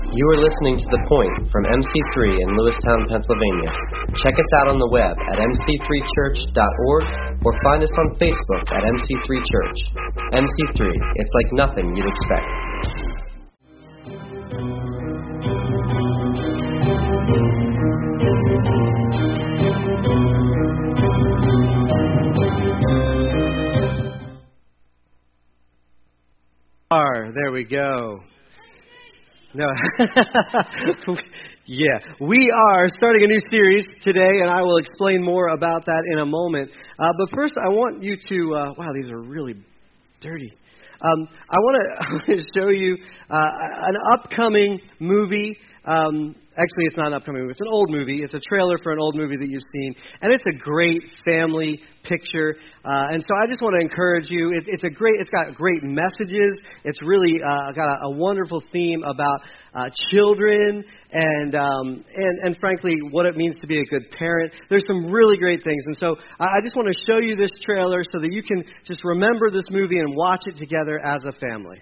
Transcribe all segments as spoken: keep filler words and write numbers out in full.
You are listening to The Point from M C three in Lewistown, Pennsylvania. Check us out on the web at m c three church dot org or find us on Facebook at M C three Church. M C three, it's like nothing you'd expect. There we go. No, yeah, we are starting a new series today, and I will explain more about that in a moment. Uh, but first, I want you to, uh, wow, these are really dirty. Um, I want to show you uh, an upcoming movie. Um, actually, it's not an upcoming movie. It's an old movie. It's a trailer for an old movie that you've seen, and it's a great family picture. Uh, and so I just want to encourage you. It, it's a great. It's got great messages. It's really uh, got a, a wonderful theme about uh, children and um, and and frankly what it means to be a good parent. There's some really great things, and so I, I just want to show you this trailer so that you can just remember this movie and watch it together as a family.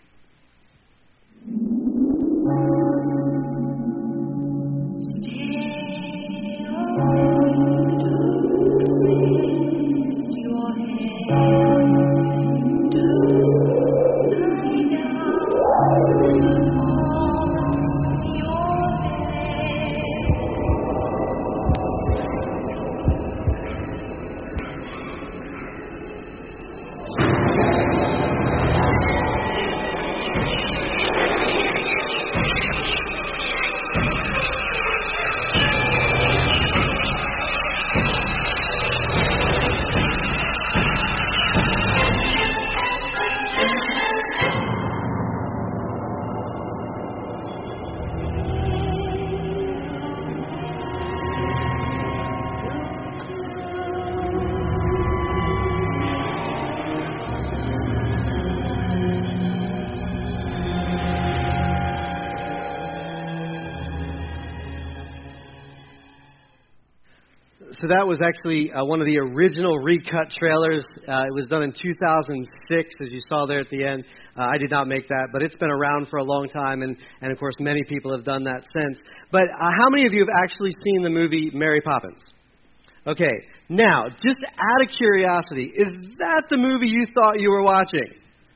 So that was actually uh, one of the original recut trailers. Uh, it was done in two thousand six, as you saw there at the end. Uh, I did not make that, but it's been around for a long time, and, and of course, many people have done that since. But uh, how many of you have actually seen the movie Mary Poppins? Okay, now, just out of curiosity, is that the movie you thought you were watching?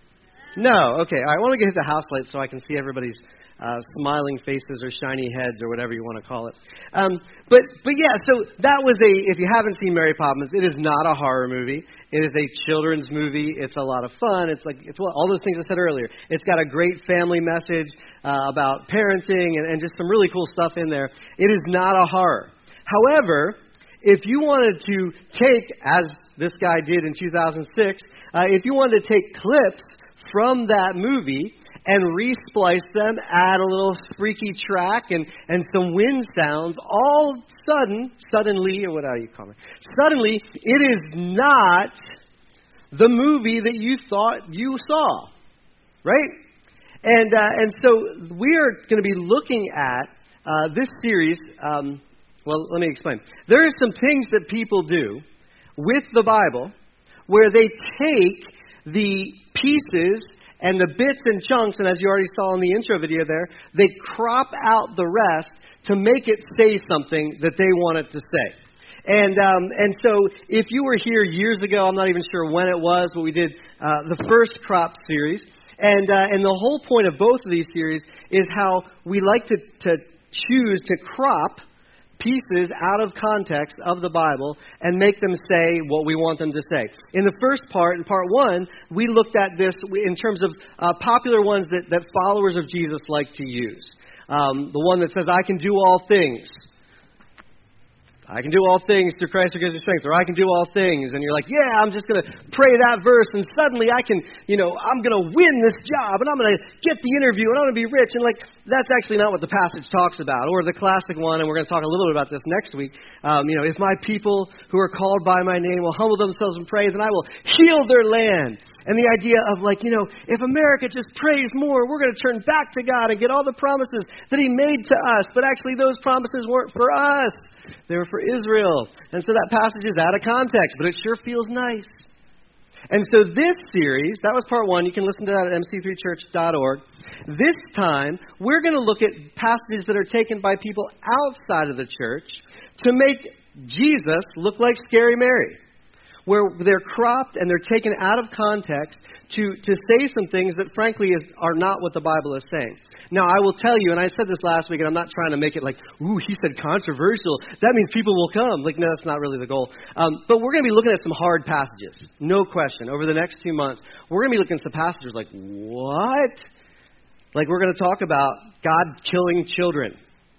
No, okay. All right, I want to get the house lights so I can see everybody's Uh, smiling faces or shiny heads or whatever you want to call it. Um, but but yeah, so that was a, if you haven't seen Mary Poppins, it is not a horror movie. It is a children's movie. It's a lot of fun. It's like, it's all those things I said earlier. It's got a great family message uh, about parenting and, and just some really cool stuff in there. It is not a horror. However, if you wanted to take, as this guy did in two thousand six, uh, if you wanted to take clips from that movie and re-splice them, add a little freaky track and, and some wind sounds, all sudden, suddenly, or whatever you call it, suddenly, it is not the movie that you thought you saw, right? And uh, and so we are going to be looking at uh, this series. Um, well, let me explain. There are some things that people do with the Bible where they take the pieces and the bits and chunks, and as you already saw in the intro video there, they crop out the rest to make it say something that they want it to say. And um, and so if you were here years ago, I'm not even sure when it was, but we did uh, the first crop series. And uh, and the whole point of both of these series is how we like to, to choose to crop pieces out of context of the Bible and make them say what we want them to say. In the first part, in part one, we looked at this in terms of uh, popular ones that, that followers of Jesus like to use. Um, the one that says, I can do all things. I can do all things through Christ who gives me strength, or I can do all things. And you're like, yeah, I'm just going to pray that verse, and suddenly I can, you know, I'm going to win this job, and I'm going to get the interview, and I'm going to be rich. And like, that's actually not what the passage talks about. Or the classic one, and we're going to talk a little bit about this next week. Um, you know, if my people who are called by my name will humble themselves and pray, then I will heal their land. And the idea of like, you know, if America just prays more, we're going to turn back to God and get all the promises that He made to us. But actually, those promises weren't for us. They were for Israel. And so that passage is out of context, but it sure feels nice. And so this series, that was part one. You can listen to that at m c three church dot org. This time, we're going to look at passages that are taken by people outside of the church to make Jesus look like Scary Mary, where they're cropped and they're taken out of context to, to say some things that, frankly, is, are not what the Bible is saying. Now, I will tell you, and I said this last week, and I'm not trying to make it like, ooh, he said controversial. That means people will come. Like, no, that's not really the goal. Um, but we're going to be looking at some hard passages, no question. Over the next two months, we're going to be looking at some passages like, what? Like, we're going to talk about God killing children.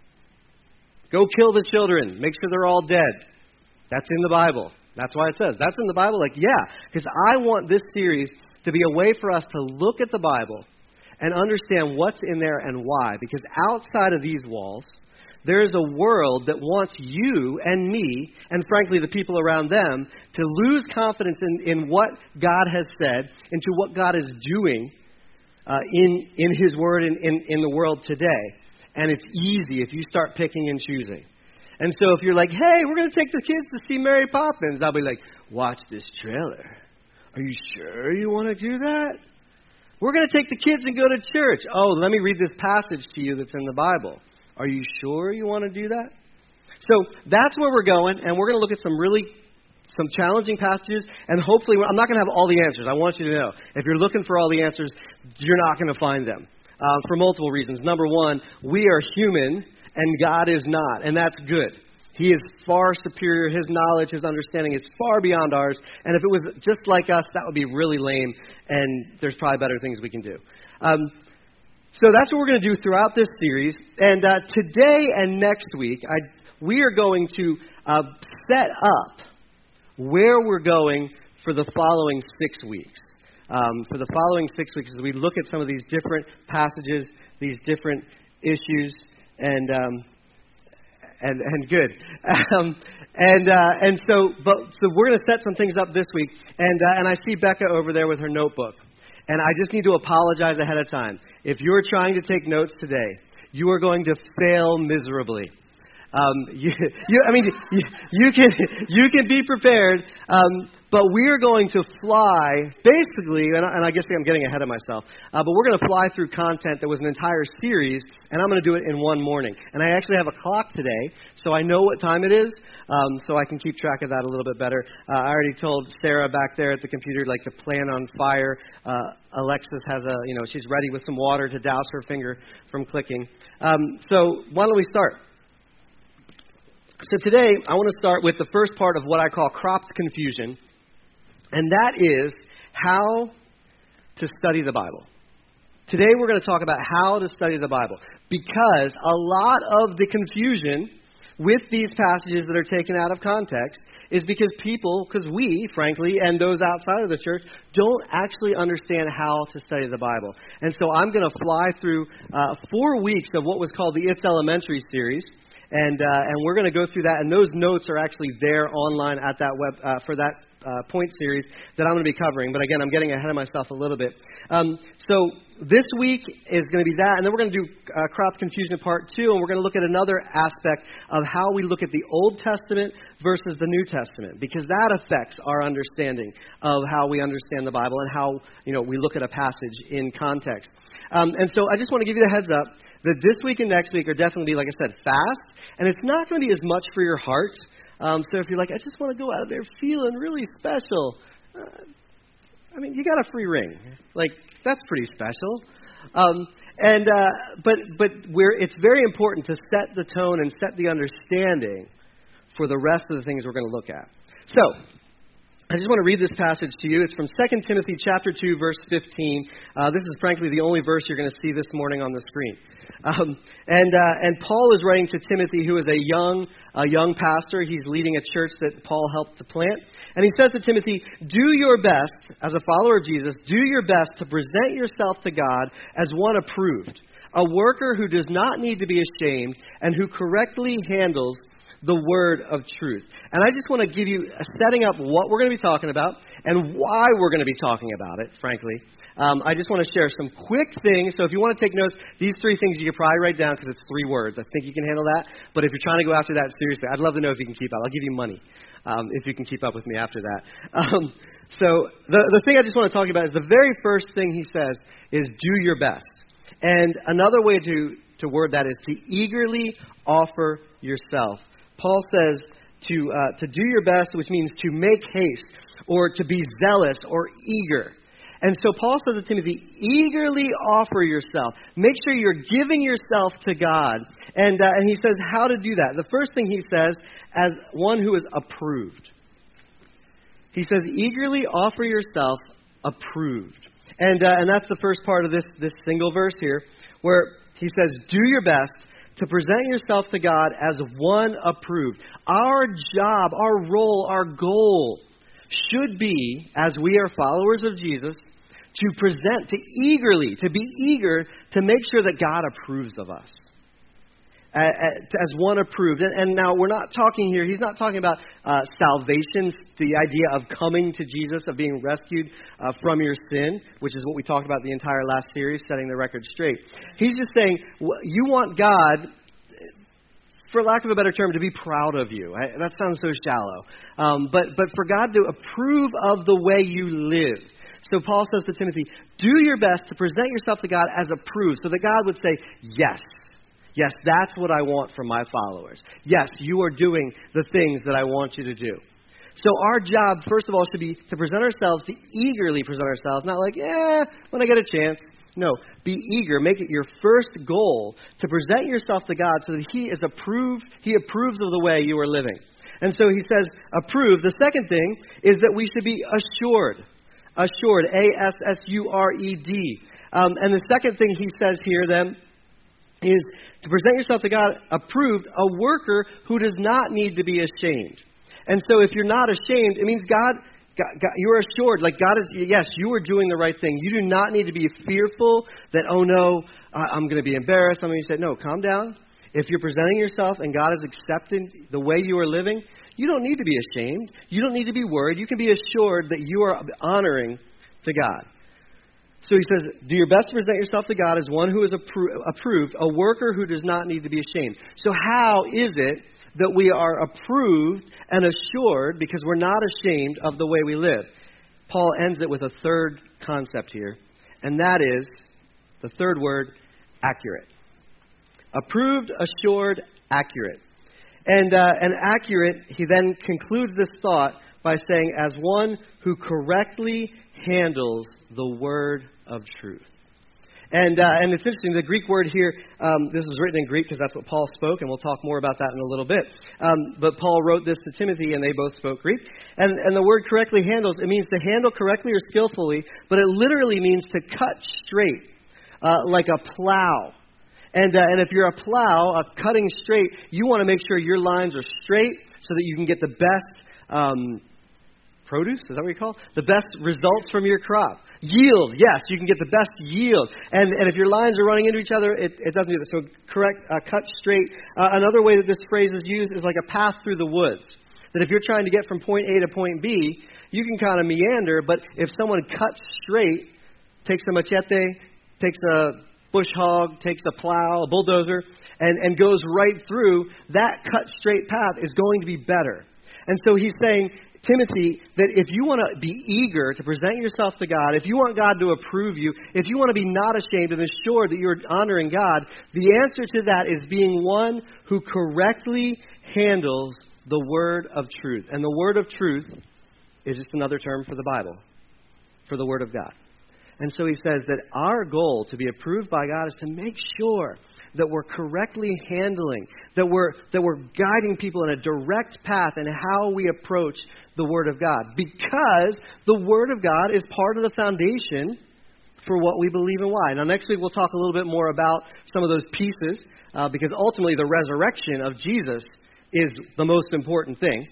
Go kill the children. Make sure they're all dead. That's in the Bible. That's why it says, that's in the Bible? Like, yeah, because I want this series to be a way for us to look at the Bible and understand what's in there and why. Because outside of these walls, there is a world that wants you and me, and frankly the people around them, to lose confidence in, in what God has said, into what God is doing uh, in, in His Word and in, in the world today. And it's easy if you start picking and choosing. And so if you're like, hey, we're going to take the kids to see Mary Poppins, I'll be like, watch this trailer. Are you sure you want to do that? We're going to take the kids and go to church. Oh, let me read this passage to you that's in the Bible. Are you sure you want to do that? So that's where we're going, and we're going to look at some really, some challenging passages, and hopefully, I'm not going to have all the answers. I want you to know, if you're looking for all the answers, you're not going to find them. Uh, for multiple reasons. Number one, we are human and God is not, and that's good. He is far superior. His knowledge, his understanding is far beyond ours. And if it was just like us, that would be really lame, and there's probably better things we can do. Um, so that's what we're going to do throughout this series. And uh, today and next week, I, we are going to uh, set up where we're going for the following six weeks. Um, for the following six weeks as we look at some of these different passages, these different issues, and um, and and good. Um, and uh, and so, but so we're going to set some things up this week. And uh, and I see Becca over there with her notebook. And I just need to apologize ahead of time. If you're trying to take notes today, you are going to fail miserably. Um, you, you, I mean, you, you can you can be prepared, um, but we're going to fly, basically, and I, and I guess I'm getting ahead of myself, uh, but we're going to fly through content that was an entire series, and I'm going to do it in one morning. And I actually have a clock today, so I know what time it is, um, so I can keep track of that a little bit better. Uh, I already told Sarah back there at the computer, like, to plan on fire. Uh, Alexis has a, you know, she's ready with some water to douse her finger from clicking. Um, so why don't we start? So today, I want to start with the first part of what I call cropped confusion, and that is how to study the Bible. Today, we're going to talk about how to study the Bible, because a lot of the confusion with these passages that are taken out of context is because people, because we, frankly, and those outside of the church, don't actually understand how to study the Bible. And so I'm going to fly through uh, four weeks of what was called the It's Elementary series. And uh, and we're going to go through that, and those notes are actually there online at that web uh, for that uh, point series that I'm going to be covering. But again, I'm getting ahead of myself a little bit. Um, so this week is going to be that, and then we're going to do uh, crop confusion part two, and we're going to look at another aspect of how we look at the Old Testament versus the New Testament, because that affects our understanding of how we understand the Bible and how, you know, we look at a passage in context. Um, and so I just want to give you the heads up that this week and next week are definitely, like I said, fast, and it's not going to be as much for your heart. Um, so if you're like, I just want to go out of there feeling really special, uh, I mean, you got a free ring. Like, that's pretty special. Um, and uh, but but we're, it's very important to set the tone and set the understanding for the rest of the things we're going to look at. So I just want to read this passage to you. It's from Second Timothy chapter two, verse fifteen. Uh, this is frankly the only verse you're going to see this morning on the screen. Um, and uh, and Paul is writing to Timothy, who is a young a young pastor. He's leading a church that Paul helped to plant. And he says to Timothy, do your best, as a follower of Jesus, do your best to present yourself to God as one approved, a worker who does not need to be ashamed and who correctly handles the word of truth. And I just want to give you a setting up what we're going to be talking about and why we're going to be talking about it, frankly. Um, I just want to share some quick things. So if you want to take notes, these three things you could probably write down because it's three words. I think you can handle that. But if you're trying to go after that seriously, I'd love to know if you can keep up. I'll give you money um, if you can keep up with me after that. Um, so the, the thing I just want to talk about is the very first thing he says is do your best. And another way to, to word that is to eagerly offer yourself. Paul says to uh, to do your best, which means to make haste or to be zealous or eager. And so Paul says to Timothy, eagerly offer yourself. Make sure you're giving yourself to God. And uh, and he says how to do that. The first thing he says, as one who is approved. He says, eagerly offer yourself approved. And uh, and that's the first part of this, this single verse here, where he says, do your best to present yourself to God as one approved. Our job, our role, our goal should be, as we are followers of Jesus, to present, to eagerly, to be eager to make sure that God approves of us. As one approved. And, and now we're not talking here, he's not talking about uh, salvation, the idea of coming to Jesus, of being rescued uh, from your sin, which is what we talked about the entire last series, setting the record straight. He's just saying, you want God, for lack of a better term, to be proud of you. I, that sounds so shallow. Um, but, but for God to approve of the way you live. So Paul says to Timothy, do your best to present yourself to God as approved, so that God would say, yes. Yes, that's what I want from my followers. Yes, you are doing the things that I want you to do. So our job, first of all, should be to present ourselves, to eagerly present ourselves, not like, eh, when I get a chance. No, be eager. Make it your first goal to present yourself to God so that He is approved. He approves of the way you are living. And so he says, approved. The second thing is that we should be assured. Assured, A S S U R E D. Um, and the second thing he says here then is to present yourself to God approved, a worker who does not need to be ashamed. And so if you're not ashamed, it means God, God, God you're assured, like God is, yes, you are doing the right thing. You do not need to be fearful that, oh no, I'm going to be embarrassed. I'm going to say, no, calm down. If you're presenting yourself and God is accepting the way you are living, you don't need to be ashamed. You don't need to be worried. You can be assured that you are honoring to God. So he says, do your best to present yourself to God as one who is appro- approved, a worker who does not need to be ashamed. So how is it that we are approved and assured because we're not ashamed of the way we live? Paul ends it with a third concept here, and that is the third word, accurate. Approved, assured, accurate. And, uh, and accurate, he then concludes this thought by saying, as one who correctly handles the word of truth. And uh, and it's interesting, the Greek word here, um, this was written in Greek because that's what Paul spoke, and we'll talk more about that in a little bit. Um, but Paul wrote this to Timothy, and they both spoke Greek. And, and the word correctly handles, it means to handle correctly or skillfully, but it literally means to cut straight, uh, like a plow. And uh, and if you're a plow, uh, cutting straight, you want to make sure your lines are straight so that you can get the best um, produce, is that what you call it? The best results from your crop. Yield, yes, you can get the best yield. And and if your lines are running into each other, it, it doesn't do that. So correct, uh, cut straight. Uh, another way that this phrase is used is like a path through the woods. That if you're trying to get from point A to point B, you can kind of meander, but if someone cuts straight, takes a machete, takes a bush hog, takes a plow, a bulldozer, and, and goes right through, that cut straight path is going to be better. And so he's saying, Timothy, that if you want to be eager to present yourself to God, if you want God to approve you, if you want to be not ashamed and assured that you're honoring God, the answer to that is being one who correctly handles the word of truth. And the word of truth is just another term for the Bible, for the word of God. And so he says that our goal to be approved by God is to make sure that we're correctly handling, that we're that we're guiding people in a direct path in how we approach the Word of God. Because the Word of God is part of the foundation for what we believe and why. Now, next week we'll talk a little bit more about some of those pieces, uh, because ultimately the resurrection of Jesus is the most important thing.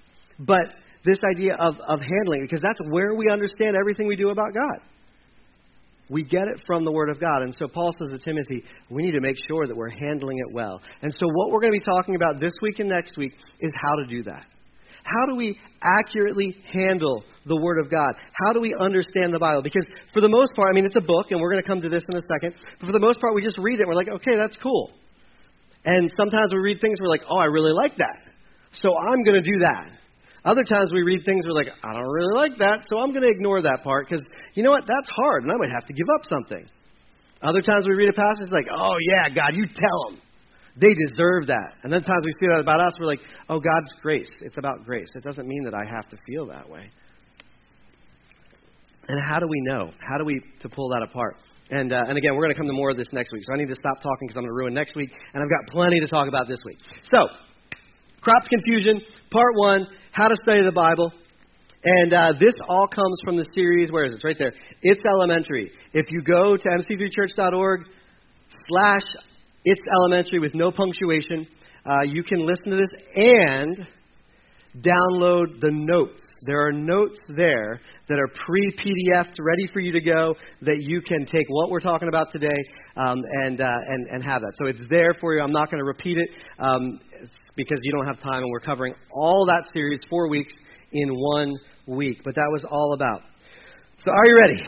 But this idea of, of handling, because that's where we understand everything we do about God. We get it from the Word of God. And so Paul says to Timothy, we need to make sure that we're handling it well. And so what we're going to be talking about this week and next week is how to do that. How do we accurately handle the Word of God? How do we understand the Bible? Because for the most part, I mean, it's a book, and we're going to come to this in a second. But for the most part, we just read it, and we're like, okay, that's cool. And sometimes we read things, we're like, oh, I really like that, so I'm going to do that. Other times we read things, we're like, I don't really like that, so I'm going to ignore that part because, you know what, that's hard, and I might have to give up something. Other times we read a passage like, oh, yeah, God, you tell them. They deserve that. And then times we see that about us, we're like, oh, God's grace. It's about grace. It doesn't mean that I have to feel that way. And how do we know? How do we to pull that apart? And uh, and again, we're going to come to more of this next week. So I need to stop talking because I'm going to ruin next week. And I've got plenty to talk about this week. So, crops confusion, part one, how to study the Bible. And uh, this all comes from the series, where is it? It's right there. It's Elementary. If you go to m c three church dot org slash It's Elementary with no punctuation, uh, you can listen to this and download the notes. There are notes there that are pre-P D F'd, ready for you to go, that you can take what we're talking about today um, and, uh, and and have that. So it's there for you. I'm not going to repeat it um, because you don't have time, and we're covering all that series, four weeks in one week. But that was all about. So are you ready?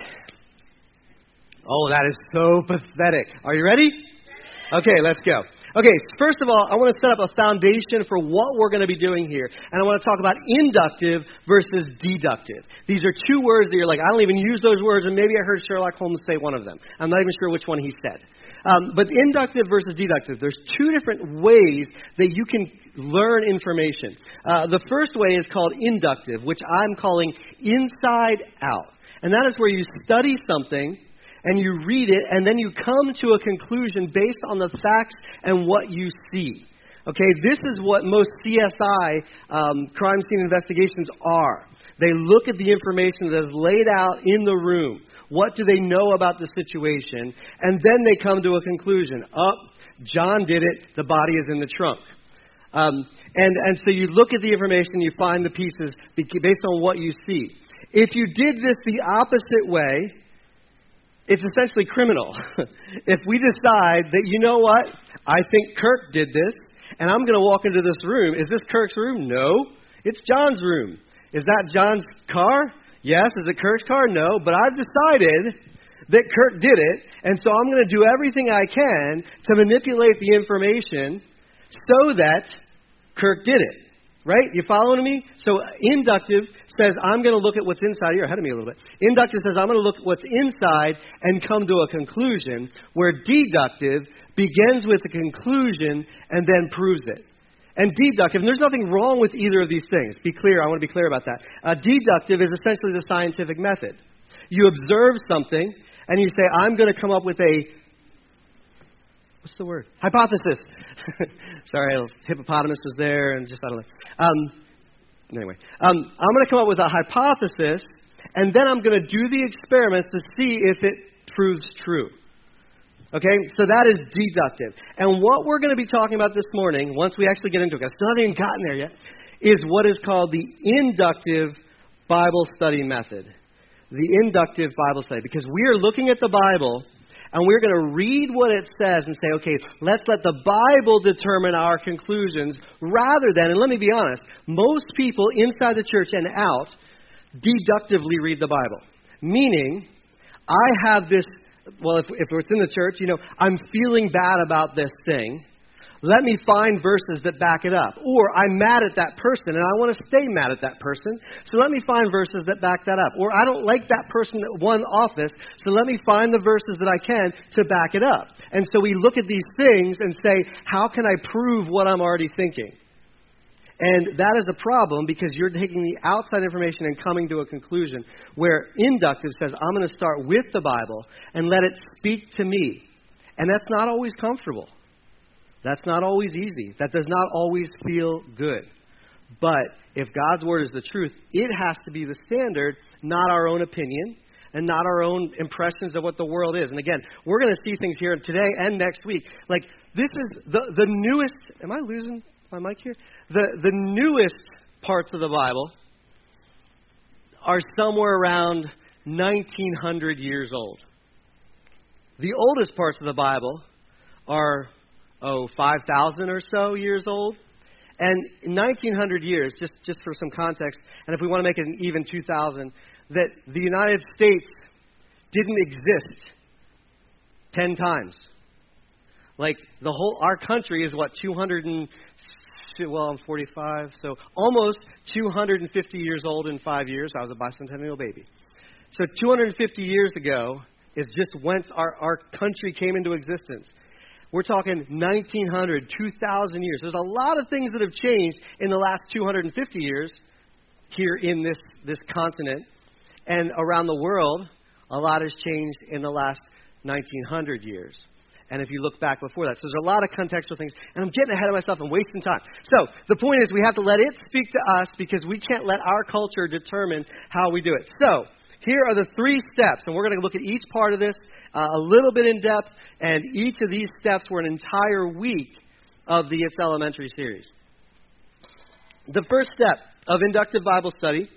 Oh, that is so pathetic. Are you ready? Okay, let's go. Okay, first of all, I want to set up a foundation for what we're going to be doing here. And I want to talk about inductive versus deductive. These are two words that you're like, I don't even use those words, and maybe I heard Sherlock Holmes say one of them. I'm not even sure which one he said. Um, but inductive versus deductive, there's two different ways that you can learn information. Uh, the first way is called inductive, which I'm calling inside out. And that is where you study something, and you read it, and then you come to a conclusion based on the facts and what you see. Okay, this is what most C S I, um, crime scene investigations, are. They look at the information that is laid out in the room. What do they know about the situation? And then they come to a conclusion. Oh, John did it. The body is in the trunk. Um, and, and so you look at the information, you find the pieces based on what you see. If you did this the opposite way, it's essentially criminal. If we decide that, you know what, I think Kirk did this, and I'm going to walk into this room. Is this Kirk's room? No. It's John's room. Is that John's car? Yes. Is it Kirk's car? No. But I've decided that Kirk did it, and so I'm going to do everything I can to manipulate the information so that Kirk did it. Right? You following me? So inductive says, I'm going to look at what's inside. You're ahead of me a little bit. Inductive says, I'm going to look at what's inside and come to a conclusion, where deductive begins with a conclusion and then proves it. And deductive, and there's nothing wrong with either of these things. Be clear. I want to be clear about that. Uh, deductive is essentially the scientific method. You observe something, and you say, I'm going to come up with a What's the word? Hypothesis. Sorry, hippopotamus was there, and just, I don't know. Um, anyway, um, I'm going to come up with a hypothesis, and then I'm going to do the experiments to see if it proves true. Okay, so that is deductive. And what we're going to be talking about this morning, once we actually get into it, I still haven't even gotten there yet, is what is called the inductive Bible study method. The inductive Bible study. Because we are looking at the Bible, and we're going to read what it says and say, okay, let's let the Bible determine our conclusions, rather than, and let me be honest, most people inside the church and out deductively read the Bible. Meaning, I have this, well, if, if it's in the church, you know, I'm feeling bad about this thing. Let me find verses that back it up. Or I'm mad at that person, and I want to stay mad at that person, so let me find verses that back that up. Or I don't like that person that won office, so let me find the verses that I can to back it up. And so we look at these things and say, how can I prove what I'm already thinking? And that is a problem, because you're taking the outside information and coming to a conclusion, where inductive says, I'm going to start with the Bible and let it speak to me. And that's not always comfortable. That's not always easy. That does not always feel good. But if God's Word is the truth, it has to be the standard, not our own opinion and not our own impressions of what the world is. And again, we're going to see things here today and next week. Like, this is the, the newest... Am I losing my mic here? The, the newest parts of the Bible are somewhere around nineteen hundred years old. The oldest parts of the Bible are, oh, five thousand or so years old. And in nineteen hundred years, just, just for some context, and if we want to make it an even two thousand, that the United States didn't exist ten times. Like, the whole, our country is what, two hundred and, well, I'm forty-five, so almost two hundred fifty years old in five years. I was a bicentennial baby. So two hundred fifty years ago is just whence our, our country came into existence. We're talking nineteen hundred, two thousand years. There's a lot of things that have changed in the last two hundred fifty years here in this, this continent. And around the world, a lot has changed in the last nineteen hundred years. And if you look back before that. So there's a lot of contextual things. And I'm getting ahead of myself and wasting time. So the point is we have to let it speak to us because we can't let our culture determine how we do it. So here are the three steps. And we're going to look at each part of this uh, a little bit in depth. And each of these steps were an entire week of the It's Elementary series. The first step of inductive Bible study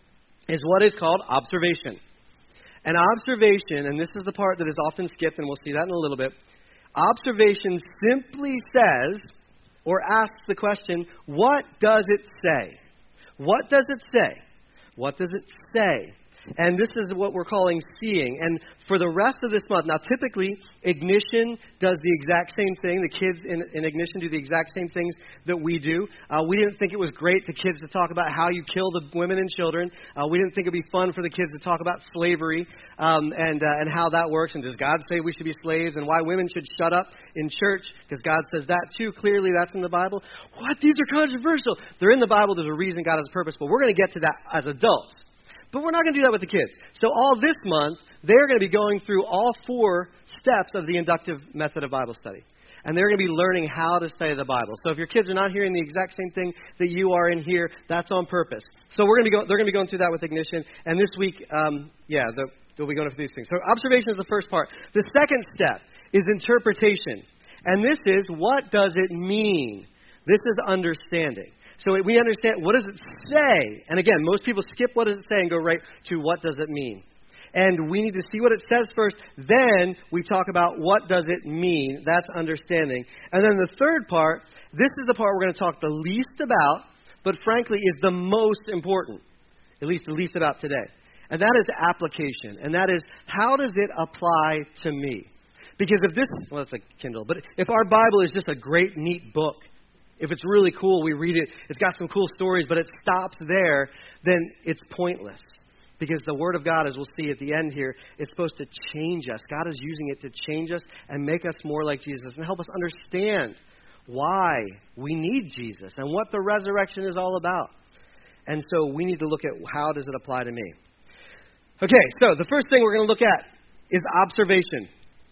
is what is called observation. And observation, and this is the part that is often skipped, and we'll see that in a little bit. Observation simply says, or asks the question, what does it say? What does it say? What does it say? And this is what we're calling seeing. And for the rest of this month, now typically Ignition does the exact same thing. The kids in, in Ignition do the exact same things that we do. Uh, we didn't think it was great for kids to talk about how you kill the women and children. Uh, we didn't think it would be fun for the kids to talk about slavery um, and uh, and how that works. And does God say we should be slaves? And why women should shut up in church? Because God says that too. Clearly that's in the Bible. What? These are controversial. They're in the Bible. There's a reason God has a purpose. But we're going to get to that as adults. But we're not going to do that with the kids. So all this month, they're going to be going through all four steps of the inductive method of Bible study. And they're going to be learning how to study the Bible. So if your kids are not hearing the exact same thing that you are in here, that's on purpose. So we're going to be go, they're going to be going through that with Ignition. And this week, um, yeah, the, they'll be going through these things. So observation is the first part. The second step is interpretation. And this is, what does it mean? This is understanding. So we understand, what does it say? And again, most people skip what does it say and go right to what does it mean. And we need to see what it says first. Then we talk about what does it mean. That's understanding. And then the third part, this is the part we're going to talk the least about, but frankly is the most important, at least the least about today. And that is application. And that is, how does it apply to me? Because if this, well, it's a Kindle, but if our Bible is just a great, neat book, if it's really cool, we read it, it's got some cool stories, but it stops there, then it's pointless. Because the Word of God, as we'll see at the end here, is supposed to change us. God is using it to change us and make us more like Jesus and help us understand why we need Jesus and what the resurrection is all about. And so we need to look at how does it apply to me. Okay, so the first thing we're going to look at is observation.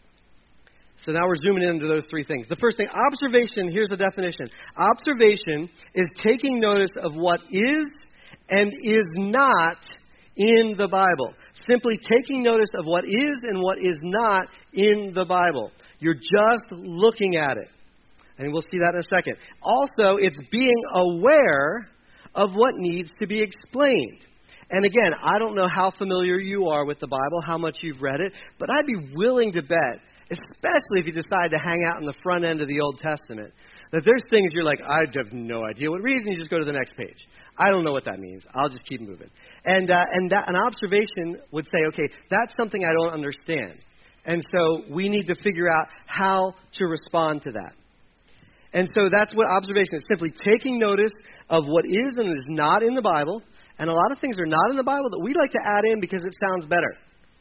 So now we're zooming into those three things. The first thing, observation, here's the definition. Observation is taking notice of what is and is not in the Bible. Simply taking notice of what is and what is not in the Bible. You're just looking at it. And we'll see that in a second. Also, it's being aware of what needs to be explained. And again, I don't know how familiar you are with the Bible, how much you've read it, but I'd be willing to bet, especially if you decide to hang out in the front end of the Old Testament, that there's things you're like, I have no idea what reason. You just go to the next page. I don't know what that means. I'll just keep moving. And uh, and that, an observation would say, okay, that's something I don't understand. And so we need to figure out how to respond to that. And so that's what observation is, simply taking notice of what is and is not in the Bible. And a lot of things are not in the Bible that we'd like to add in because it sounds better.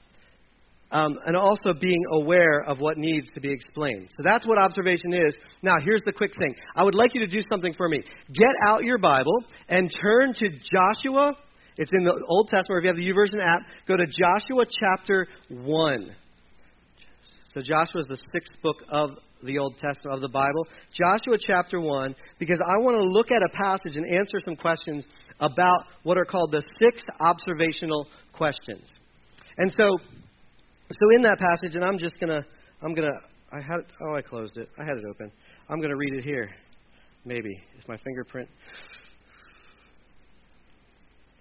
Um, and also being aware of what needs to be explained. So that's what observation is. Now, here's the quick thing. I would like you to do something for me. Get out your Bible and turn to Joshua. It's in the Old Testament, or if you have the YouVersion app, go to Joshua chapter one. So Joshua is the sixth book of the Old Testament, of the Bible. Joshua chapter one, because I want to look at a passage and answer some questions about what are called the six observational questions. And so... So in that passage, and I'm just gonna, I'm gonna, I had, oh, I closed it. I had it open. I'm gonna read it here. Maybe is my fingerprint.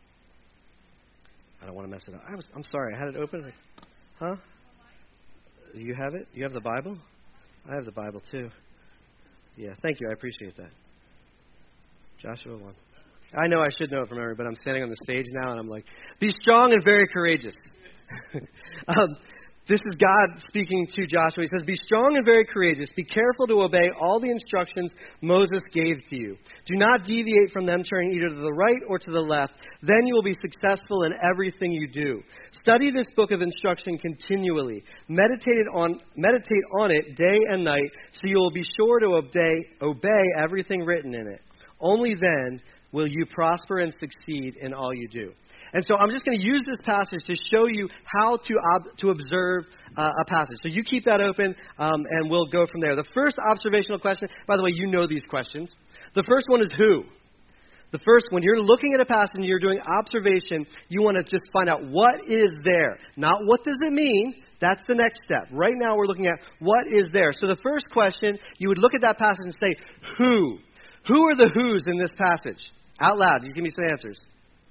I don't want to mess it up. I was, I'm sorry. I had it open. Like, huh? Do you have it? Do you have the Bible? I have the Bible too. Yeah, thank you. I appreciate that. Joshua one. I know I should know it from memory, but I'm standing on the stage now and I'm like, be strong and very courageous. um, this is God speaking to Joshua. He says, be strong and very courageous. Be careful to obey all the instructions Moses gave to you. Do not deviate from them, turning either to the right or to the left. Then you will be successful in everything you do. Study this book of instruction continually. Meditate on, meditate on it day and night, so you will be sure to obey, obey everything written in it. Only then will you prosper and succeed in all you do. And so I'm just going to use this passage to show you how to ob- to observe uh, a passage. So you keep that open, um, and we'll go from there. The first observational question, by the way, you know these questions. The first one is who? The first, when you're looking at a passage and you're doing observation, you want to just find out what is there. Not what does it mean. That's the next step. Right now we're looking at what is there. So the first question, you would look at that passage and say, who? Who are the who's in this passage? Out loud, you give me some answers.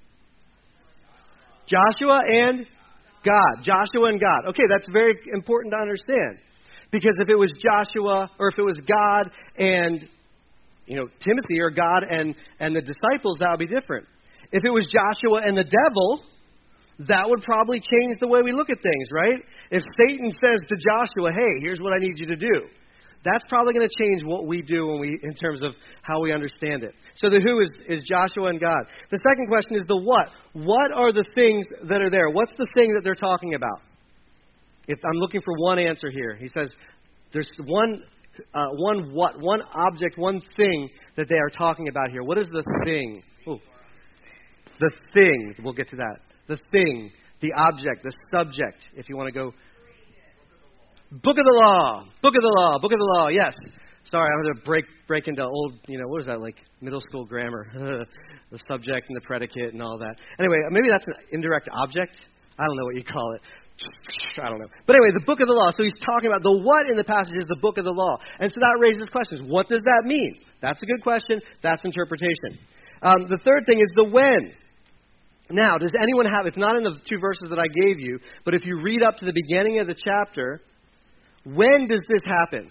Joshua and God. Joshua and God. Okay, that's very important to understand. Because if it was Joshua, or if it was God and, you know, Timothy, or God and, and the disciples, that would be different. If it was Joshua and the devil, that would probably change the way we look at things, right? If Satan says to Joshua, hey, here's what I need you to do, that's probably going to change what we do when we, in terms of how we understand it. So the who is, is Joshua and God. The second question is the what. What are the things that are there? What's the thing that they're talking about? If I'm looking for one answer here. He says there's one, uh, one what, one object, one thing that they are talking about here. What is the thing? Ooh. The thing. We'll get to that. The thing, the object, the subject, if you want to go. Book of the law. Book of the law. Book of the law. Yes. Sorry, I'm going to break break into old, you know, what is that, like middle school grammar? The subject and the predicate and all that. Anyway, maybe that's an indirect object. I don't know what you call it. I don't know. But anyway, the book of the law. So he's talking about the what in the passage is the book of the law. And so that raises questions. What does that mean? That's a good question. That's interpretation. Um, the third thing is the when. Now, does anyone have, it's not in the two verses that I gave you, but if you read up to the beginning of the chapter, when does this happen?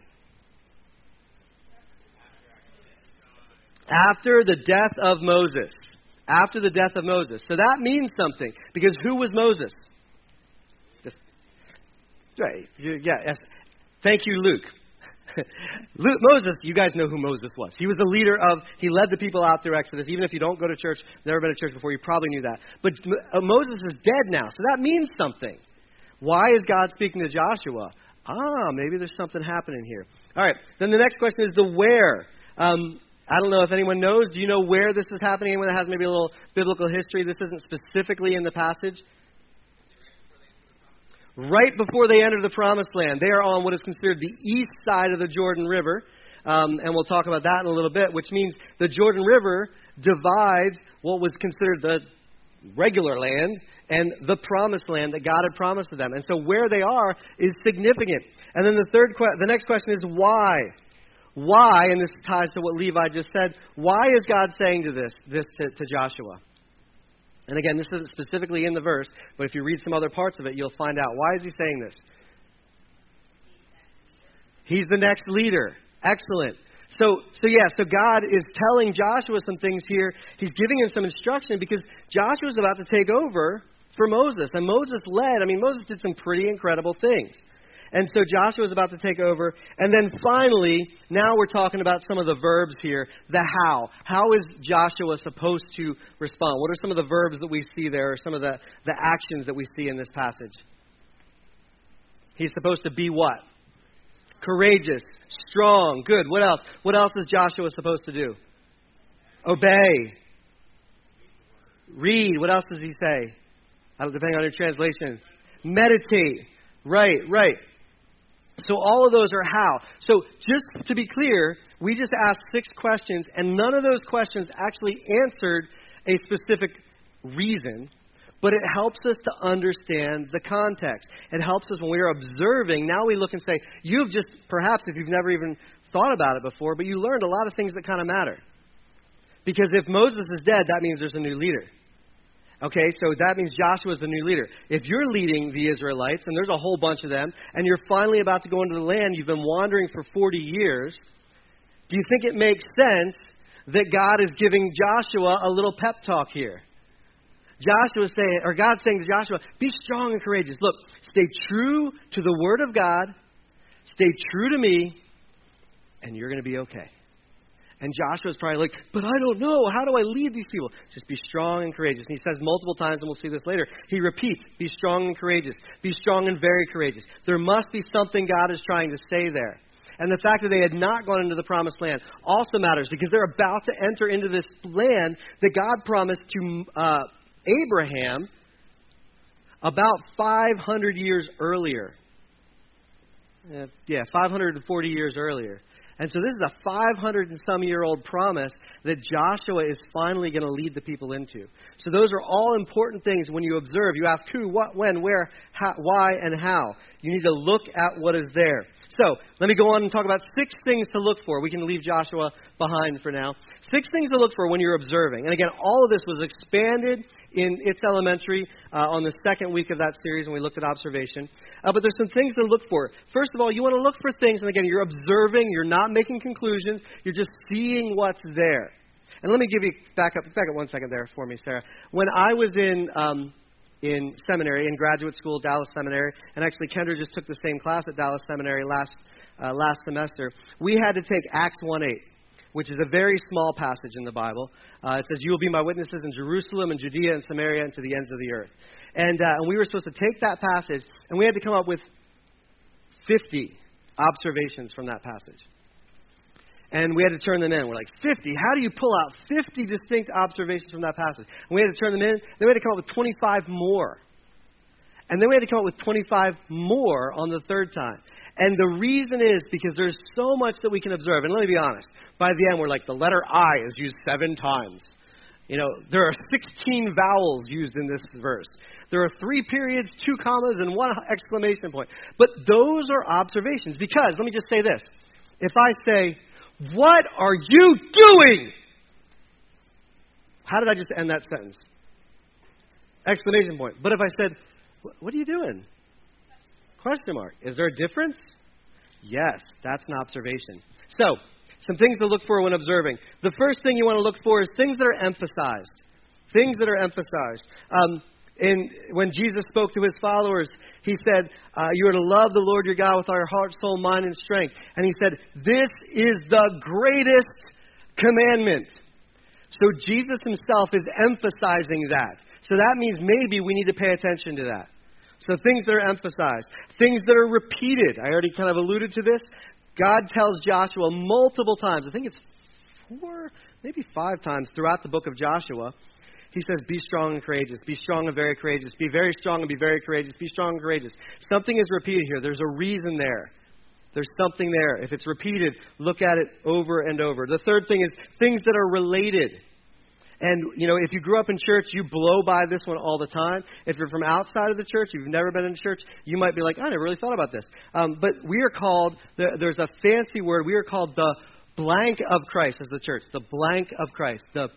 After the death of Moses. After the death of Moses. So that means something. Because who was Moses? Just, right. Yeah. Yes. Thank you, Luke. Luke. Moses, you guys know who Moses was. He was the leader of, he led the people out through Exodus. Even if you don't go to church, never been to church before, you probably knew that. But uh, Moses is dead now. So that means something. Why is God speaking to Joshua? Ah, maybe there's something happening here. All right. Then the next question is the where. Um, I don't know if anyone knows. Do you know where this is happening? Anyone that has maybe a little biblical history? This isn't specifically in the passage. Right before they enter the Promised Land. They are on what is considered the east side of the Jordan River. Um, and we'll talk about that in a little bit, which means the Jordan River divides what was considered the regular land and the promised land that God had promised to them. And so where they are is significant. And then the third, que- the next question is why? Why, and this ties to what Levi just said, why is God saying to this, this to, to Joshua? And again, this isn't specifically in the verse, but if you read some other parts of it, you'll find out. Why is he saying this? He's the next leader. Excellent. So, so yeah, so God is telling Joshua some things here. He's giving him some instruction because Joshua's about to take over for Moses. And Moses led, I mean, Moses did some pretty incredible things. And so Joshua's about to take over. And then finally, now we're talking about some of the verbs here. The how. How is Joshua supposed to respond? What are some of the verbs that we see there, or some of the, the actions that we see in this passage? He's supposed to be what? Courageous, strong, good. What else? What else is Joshua supposed to do? Obey. Read. What else does he say? Depending on your translation. Meditate. Right, right. So all of those are how. So just to be clear, we just asked six questions, and none of those questions actually answered a specific reason, but it helps us to understand the context. It helps us when we are observing. Now we look and say, you've just, perhaps if you've never even thought about it before, but you learned a lot of things that kind of matter. Because if Moses is dead, that means there's a new leader. Okay, so that means Joshua is the new leader. If you're leading the Israelites, and there's a whole bunch of them, and you're finally about to go into the land, you've been wandering for forty years, do you think it makes sense that God is giving Joshua a little pep talk here? Joshua saying, or God's saying to Joshua, be strong and courageous. Look, stay true to the Word of God, stay true to me, and you're going to be okay. And Joshua's probably like, but I don't know. How do I lead these people? Just be strong and courageous. And he says multiple times, and we'll see this later, he repeats, be strong and courageous. Be strong and very courageous. There must be something God is trying to say there. And the fact that they had not gone into the promised land also matters, because they're about to enter into this land that God promised to uh, Abraham about five hundred years earlier. Uh, yeah, five hundred forty years earlier. And so this is a five hundred and some year old promise that Joshua is finally going to lead the people into. So those are all important things when you observe. You ask who, what, when, where, how, why, and how. You need to look at what is there. So let me go on and talk about six things to look for. We can leave Joshua behind for now. Six things to look for when you're observing. And again, all of this was expanded in It's Elementary uh, on the second week of that series when we looked at observation. Uh, but there's some things to look for. First of all, you want to look for things. And again, you're observing. You're not making conclusions. You're just seeing what's there. And let me give you, back up, back up one second there for me, Sarah. When I was in... Um, in seminary, in graduate school, Dallas Seminary, and actually Kendra just took the same class at Dallas Seminary last uh, last semester, we had to take Acts one eight, which is a very small passage in the Bible. Uh, it says, you will be my witnesses in Jerusalem and Judea and Samaria and to the ends of the earth. And, uh, and we were supposed to take that passage, and we had to come up with fifty observations from that passage. And we had to turn them in. We're like, fifty? How do you pull out fifty distinct observations from that passage? And we had to turn them in. Then we had to come up with twenty-five more. And then we had to come up with twenty-five more on the third time. And the reason is because there's so much that we can observe. And let me be honest. By the end, we're like, the letter I is used seven times. You know, there are sixteen vowels used in this verse. There are three periods, two commas, and one exclamation point. But those are observations. Because, let me just say this. If I say... what are you doing? How did I just end that sentence? Exclamation point. But if I said, what are you doing? Question mark. Is there a difference? Yes, that's an observation. So, some things to look for when observing. The first thing you want to look for is things that are emphasized. Things that are emphasized. Um, In, when Jesus spoke to his followers, he said, uh, you are to love the Lord your God with our heart, soul, mind, and strength. And he said, this is the greatest commandment. So Jesus himself is emphasizing that. So that means maybe we need to pay attention to that. So things that are emphasized. Things that are repeated. I already kind of alluded to this. God tells Joshua multiple times, I think it's four, maybe five times throughout the book of Joshua. He says, be strong and courageous. Be strong and very courageous. Be very strong and be very courageous. Be strong and courageous. Something is repeated here. There's a reason there. There's something there. If it's repeated, look at it over and over. The third thing is things that are related. And, you know, if you grew up in church, you blow by this one all the time. If you're from outside of the church, you've never been in church, you might be like, I never really thought about this. Um, but we are called, there's a fancy word, we are called the blank of Christ as the church. The blank of Christ. The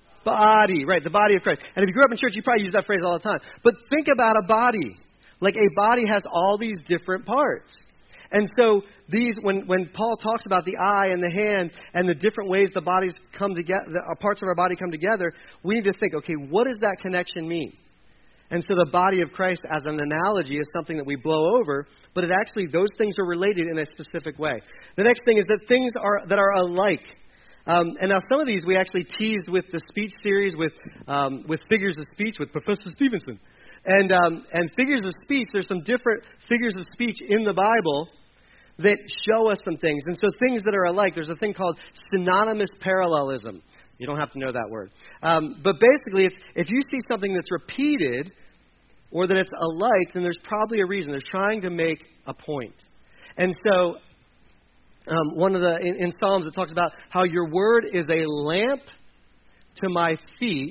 body, right, the body of Christ. And if you grew up in church, you probably use that phrase all the time. But think about a body. Like a body has all these different parts. And so these, when, when Paul talks about the eye and the hand and the different ways the bodies come together, the parts of our body come together, we need to think, okay, what does that connection mean? And so the body of Christ as an analogy is something that we blow over, but it actually, those things are related in a specific way. The next thing is that things are that are alike. Um, and now some of these we actually teased with the speech series with um, with figures of speech with Professor Stevenson. And um, and figures of speech, there's some different figures of speech in the Bible that show us some things. And so things that are alike, there's a thing called synonymous parallelism. You don't have to know that word. Um, but basically, if, if you see something that's repeated or that it's alike, then there's probably a reason. They're trying to make a point. And so um, one of the, in, in Psalms, it talks about how your word is a lamp to my feet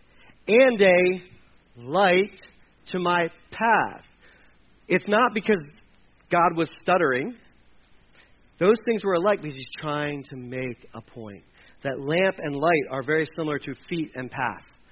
and a light to my path. It's not because God was stuttering. Those things were alike because he's trying to make a point. That lamp and light are very similar to feet and path.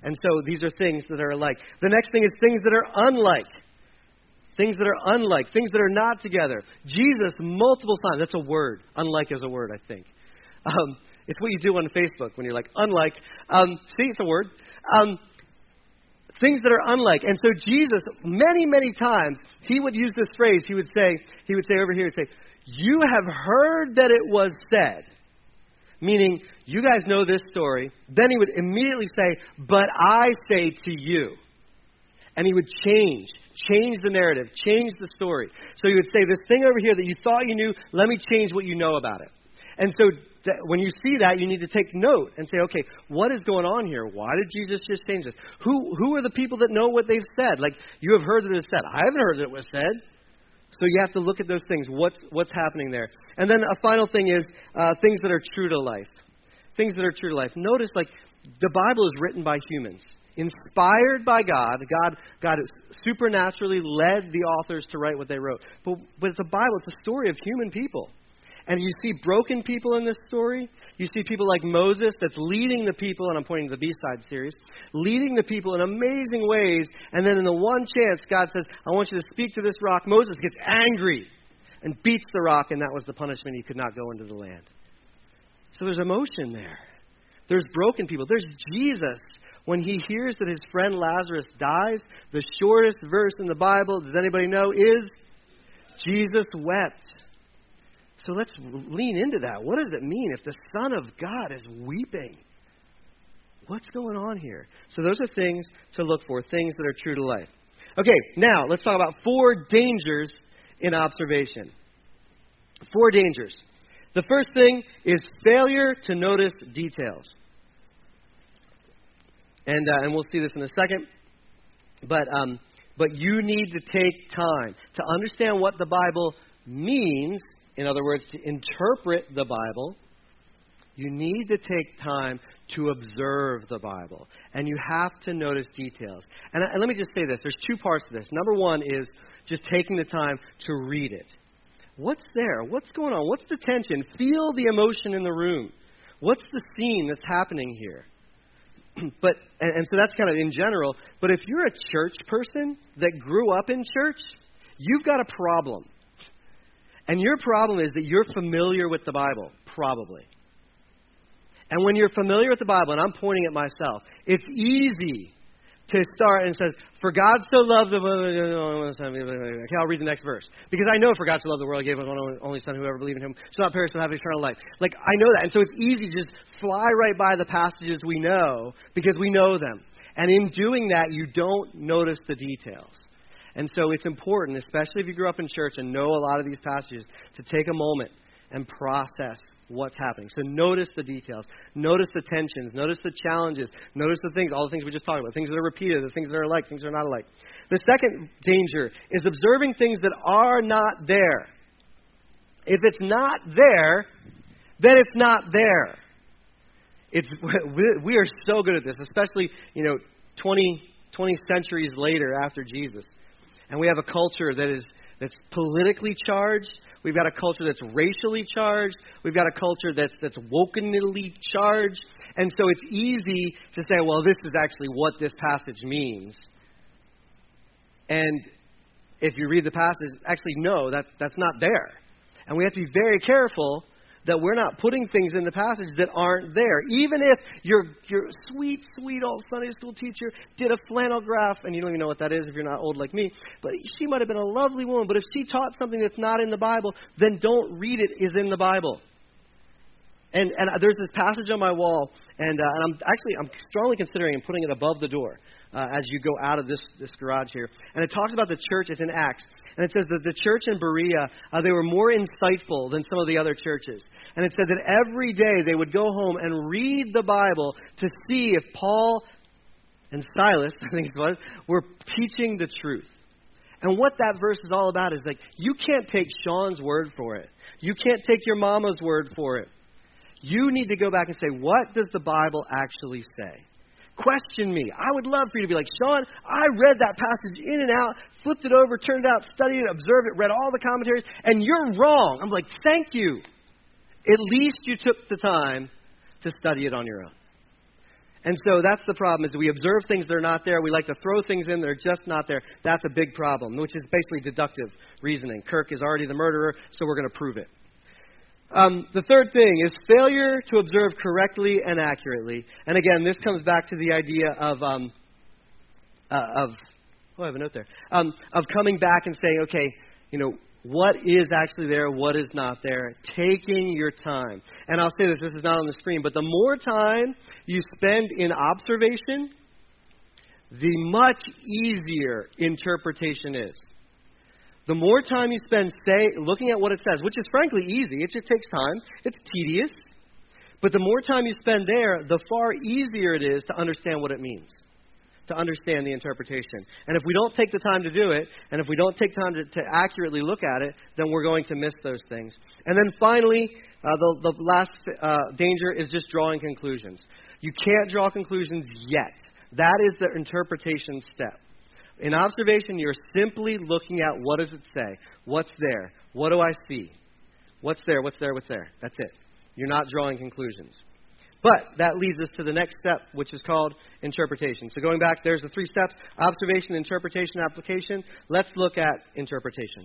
And so these are things that are alike. The next thing is things that are unlike. Things that are unlike. Things that are not together. Jesus, multiple times. That's a word. Unlike is a word, I think. Um, it's what you do on Facebook when you're like, unlike. Um, see, it's a word. Um, things that are unlike. And so Jesus, many, many times, he would use this phrase. He would say, he would say over here, he'd say, you have heard that it was said. Meaning, you guys know this story. Then he would immediately say, but I say to you. And he would change, change the narrative, change the story. So he would say, this thing over here that you thought you knew, let me change what you know about it. And so th- when you see that, you need to take note and say, okay, what is going on here? Why did Jesus just change this? Who who are the people that know what they've said? Like, you have heard that it was said. I haven't heard that it was said. So you have to look at those things. What's what's happening there? And then a final thing is uh, things that are true to life. Things that are true to life. Notice, like, the Bible is written by humans. Inspired by God. God God supernaturally led the authors to write what they wrote. But, but the Bible, it's a story of human people. And you see broken people in this story. You see people like Moses that's leading the people, and I'm pointing to the B-side series, leading the people in amazing ways. And then in the one chance, God says, I want you to speak to this rock. Moses gets angry and beats the rock, and that was the punishment. He could not go into the land. So there's emotion there. There's broken people. There's Jesus. When he hears that his friend Lazarus dies, the shortest verse in the Bible, does anybody know, is Jesus wept. So let's lean into that. What does it mean if the Son of God is weeping? What's going on here? So those are things to look for, things that are true to life. Okay, now let's talk about four dangers in observation. Four dangers. The first thing is failure to notice details. And uh, and we'll see this in a second. But um, but you need to take time to understand what the Bible means. In other words, to interpret the Bible. You need to take time to observe the Bible. And you have to notice details. And, and let me just say this. There's two parts to this. Number one is just taking the time to read it. What's there? What's going on? What's the tension? Feel the emotion in the room. What's the scene that's happening here? But and, and so that's kind of in general. But if you're a church person that grew up in church, you've got a problem. And your problem is that you're familiar with the Bible, probably. And when you're familiar with the Bible, and I'm pointing at myself, it's easy to start and says, for God so loved the world. Okay, I'll read the next verse. Because I know for God so loved the world, he gave his only Son, whoever believed in him shall not perish but have eternal life. Like, I know that. And so it's easy to just fly right by the passages we know because we know them. And in doing that, you don't notice the details. And so it's important, especially if you grew up in church and know a lot of these passages, to take a moment and process what's happening. So notice the details. Notice the tensions. Notice the challenges. Notice the things, all the things we just talked about, things that are repeated, the things that are alike, things that are not alike. The second danger is observing things that are not there. If it's not there, then it's not there. It's we are so good at this, especially, you know, twenty, twenty centuries later after Jesus. And we have a culture that is that's politically charged. We've got a culture that's racially charged. We've got a culture that's that's wokenly charged. And so it's easy to say, well, this is actually what this passage means. And if you read the passage, actually, no, that, that's not there. And we have to be very careful that we're not putting things in the passage that aren't there. Even if your your sweet, sweet old Sunday school teacher did a flannel graph, and you don't even know what that is if you're not old like me, but she might have been a lovely woman, but if she taught something that's not in the Bible, then don't read it is in the Bible. And and there's this passage on my wall, and, uh, and I'm actually, I'm strongly considering putting it above the door uh, as you go out of this, this garage here. And it talks about the church, it's in Acts. And it says that the church in Berea, uh, they were more insightful than some of the other churches. And it said that every day they would go home and read the Bible to see if Paul and Silas, I think it was, were teaching the truth. And what that verse is all about is like, you can't take Sean's word for it. You can't take your mama's word for it. You need to go back and say, what does the Bible actually say? Question me. I would love for you to be like, Sean, I read that passage in and out, flipped it over, turned it out, studied it, observed it, read all the commentaries, and you're wrong. I'm like, thank you. At least you took the time to study it on your own. And so that's the problem, is we observe things that are not there. We like to throw things in that are just not there. That's a big problem, which is basically deductive reasoning. Kirk is already the murderer, so we're going to prove it. Um, the third thing is failure to observe correctly and accurately. And again, this comes back to the idea of, um, uh, of oh, I have a note there, um, of coming back and saying, okay, you know, what is actually there, what is not there, taking your time. And I'll say this, this is not on the screen, but the more time you spend in observation, the much easier interpretation is. The more time you spend say, looking at what it says, which is frankly easy, it just takes time, it's tedious, but the more time you spend there, the far easier it is to understand what it means, to understand the interpretation. And if we don't take the time to do it, and if we don't take time to, to accurately look at it, then we're going to miss those things. And then finally, uh, the, the last uh, danger is just drawing conclusions. You can't draw conclusions yet. That is the interpretation step. In observation, you're simply looking at what does it say? What's there? What do I see? What's there? What's there? What's there? That's it. You're not drawing conclusions. But that leads us to the next step, which is called interpretation. So going back, there's the three steps: observation, interpretation, application. Let's look at interpretation.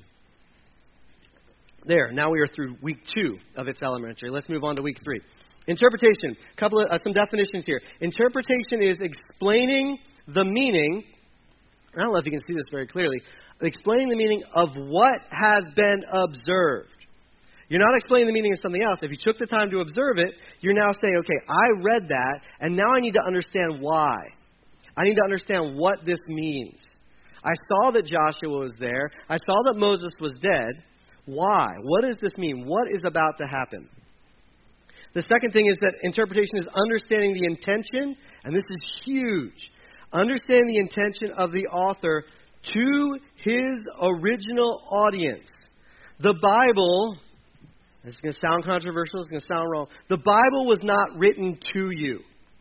There, now we are through week two of It's Elementary. Let's move on to week three. Interpretation, couple of, uh, some definitions here. Interpretation is explaining the meaning, I don't know if you can see this very clearly, explaining the meaning of what has been observed. You're not explaining the meaning of something else. If you took the time to observe it, you're now saying, okay, I read that, and now I need to understand why. I need to understand what this means. I saw that Joshua was there. I saw that Moses was dead. Why? What does this mean? What is about to happen? The second thing is that interpretation is understanding the intention, and this is huge. Understanding the intention of the author to his original audience. The Bible... This is going to sound controversial. It's going to sound wrong. The Bible was not written to you.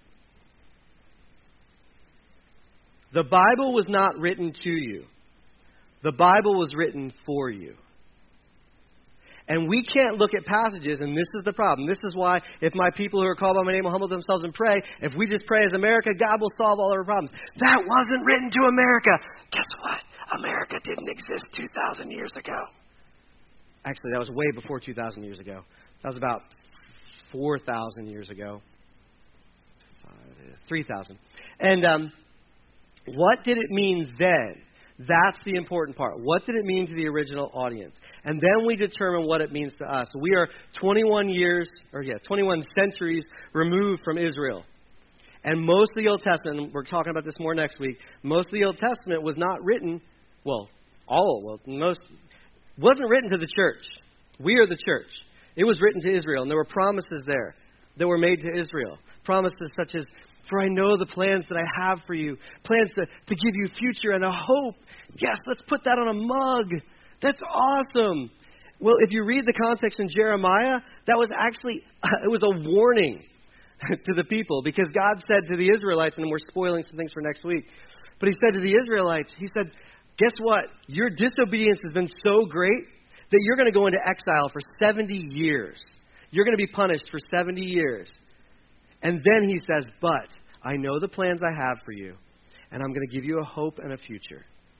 The Bible was not written to you. The Bible was written for you. And we can't look at passages, and this is the problem. This is why if my people who are called by my name will humble themselves and pray, if we just pray as America, God will solve all our problems. That wasn't written to America. Guess what? America didn't exist two thousand years ago. Actually, that was way before two thousand years ago. That was about four thousand years ago. three thousand. And um, what did it mean then? That's the important part. What did it mean to the original audience? And then we determine what it means to us. We are twenty-one years, or yeah, twenty-one centuries removed from Israel. And most of the Old Testament, and we're talking about this more next week, most of the Old Testament was not written, well, all, well, most... wasn't written to the church. We are the church. It was written to Israel, and there were promises there that were made to Israel. Promises such as, for I know the plans that I have for you, plans to, to give you future and a hope. Yes, let's put that on a mug. That's awesome. Well, if you read the context in Jeremiah, that was actually, it was a warning to the people, because God said to the Israelites, and we're spoiling some things for next week, but he said to the Israelites, he said, guess what? Your disobedience has been so great that you're going to go into exile for seventy years. You're going to be punished for seventy years. And then he says, but I know the plans I have for you, and I'm going to give you a hope and a future.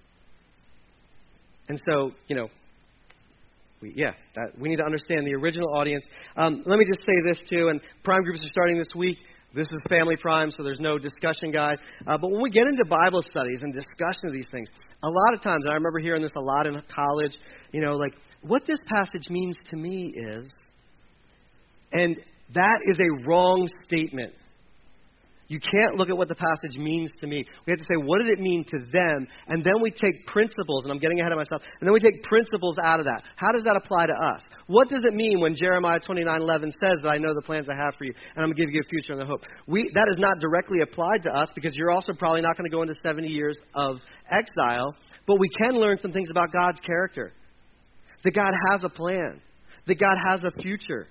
And so, you know, we, yeah, that, we need to understand the original audience. Um, let me just say this, too, and Prime Groups are starting this week. This is Family Prime, so there's no discussion guide. Uh, but when we get into Bible studies and discussion of these things, a lot of times, and I remember hearing this a lot in college, you know, like, what this passage means to me is, and that is a wrong statement. You can't look at what the passage means to me. We have to say, what did it mean to them? And then we take principles, and I'm getting ahead of myself, and then we take principles out of that. How does that apply to us? What does it mean when Jeremiah twenty-nine eleven says that I know the plans I have for you, and I'm going to give you a future and a hope? We, that is not directly applied to us, because you're also probably not going to go into seventy years of exile, but we can learn some things about God's character. That God has a plan. That God has a future.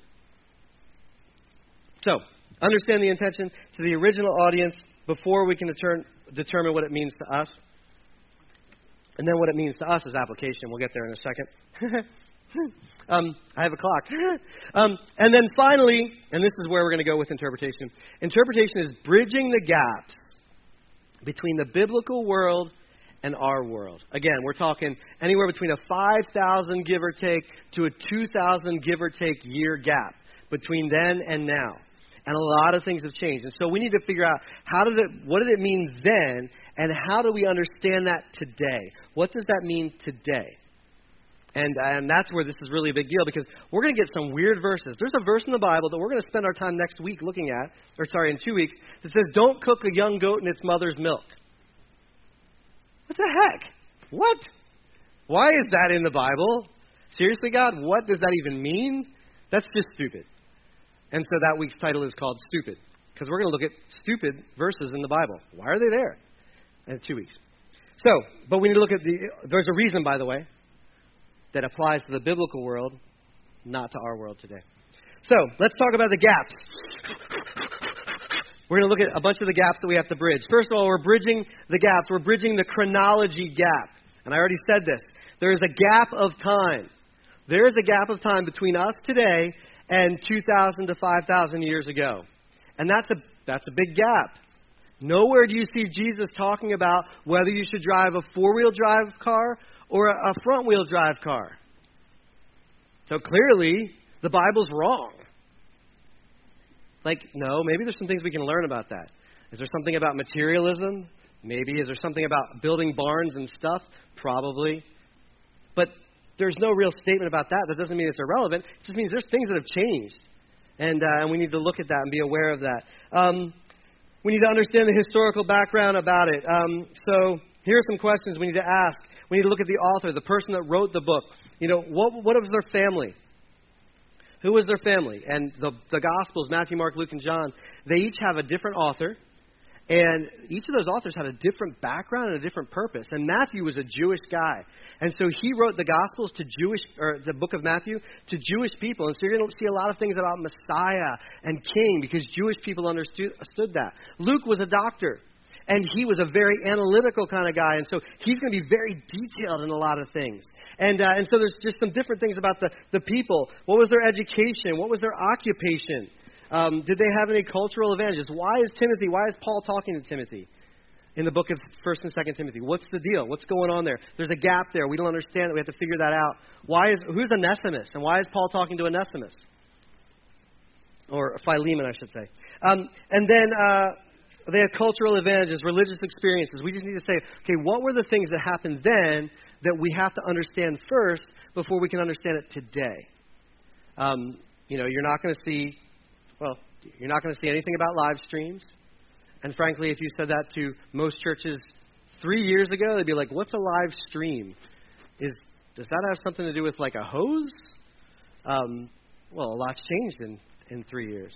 So, understand the intention to the original audience before we can deter- determine what it means to us. And then what it means to us is application. We'll get there in a second. um, I have a clock. um, and then finally, and this is where we're going to go with interpretation. Interpretation is bridging the gaps between the biblical world and our world. Again, we're talking anywhere between a five thousand give or take to a two thousand give or take year gap between then and now. And a lot of things have changed. And so we need to figure out how did it, what did it mean then, and how do we understand that today? What does that mean today? And, and that's where this is really a big deal, because we're going to get some weird verses. There's a verse in the Bible that we're going to spend our time next week looking at, or sorry, in two weeks, that says, don't cook a young goat in its mother's milk. What the heck? What? Why is that in the Bible? Seriously, God, what does that even mean? That's just stupid. And so that week's title is called Stupid, because we're going to look at stupid verses in the Bible. Why are they there? In two weeks. So, but we need to look at the, there's a reason, by the way, that applies to the biblical world, not to our world today. So, let's talk about the gaps. We're going to look at a bunch of the gaps that we have to bridge. First of all, we're bridging the gaps. We're bridging the chronology gap. And I already said this. There is a gap of time. There is a gap of time between us today and two thousand to five thousand years ago. And that's a that's a big gap. Nowhere do you see Jesus talking about whether you should drive a four-wheel drive car or a, a front-wheel drive car. So clearly, the Bible's wrong. Like, no, maybe there's some things we can learn about that. Is there something about materialism? Maybe. Is there something about building barns and stuff? Probably. But there's no real statement about that. That doesn't mean it's irrelevant. It just means there's things that have changed. And, uh, and we need to look at that and be aware of that. Um, we need to understand the historical background about it. Um, so here are some questions we need to ask. We need to look at the author, the person that wrote the book. You know, what, what was their family? Who was their family? And the, the Gospels, Matthew, Mark, Luke, and John, they each have a different author. And each of those authors had a different background and a different purpose. And Matthew was a Jewish guy. And so he wrote the Gospels to Jewish, or the book of Matthew, to Jewish people. And so you're going to see a lot of things about Messiah and King, because Jewish people understood, understood that. Luke was a doctor. And he was a very analytical kind of guy. And so he's going to be very detailed in a lot of things. And uh, and so there's just some different things about the, the people. What was their education? What was their occupation? Um, did they have any cultural advantages? Why is Timothy, why is Paul talking to Timothy in the book of First and Second Timothy? What's the deal? What's going on there? There's a gap there. We don't understand it. We have to figure that out. Why is who's Onesimus? And why is Paul talking to Onesimus? Or Philemon, I should say. Um, and then uh, they had cultural advantages, religious experiences. We just need to say, okay, what were the things that happened then that we have to understand first before we can understand it today? Um, you know, you're not going to see... Well, you're not going to see anything about live streams. And frankly, if you said that to most churches three years ago, they'd be like, what's a live stream? Is Does that have something to do with like a hose? Um, well, a lot's changed in, in three years.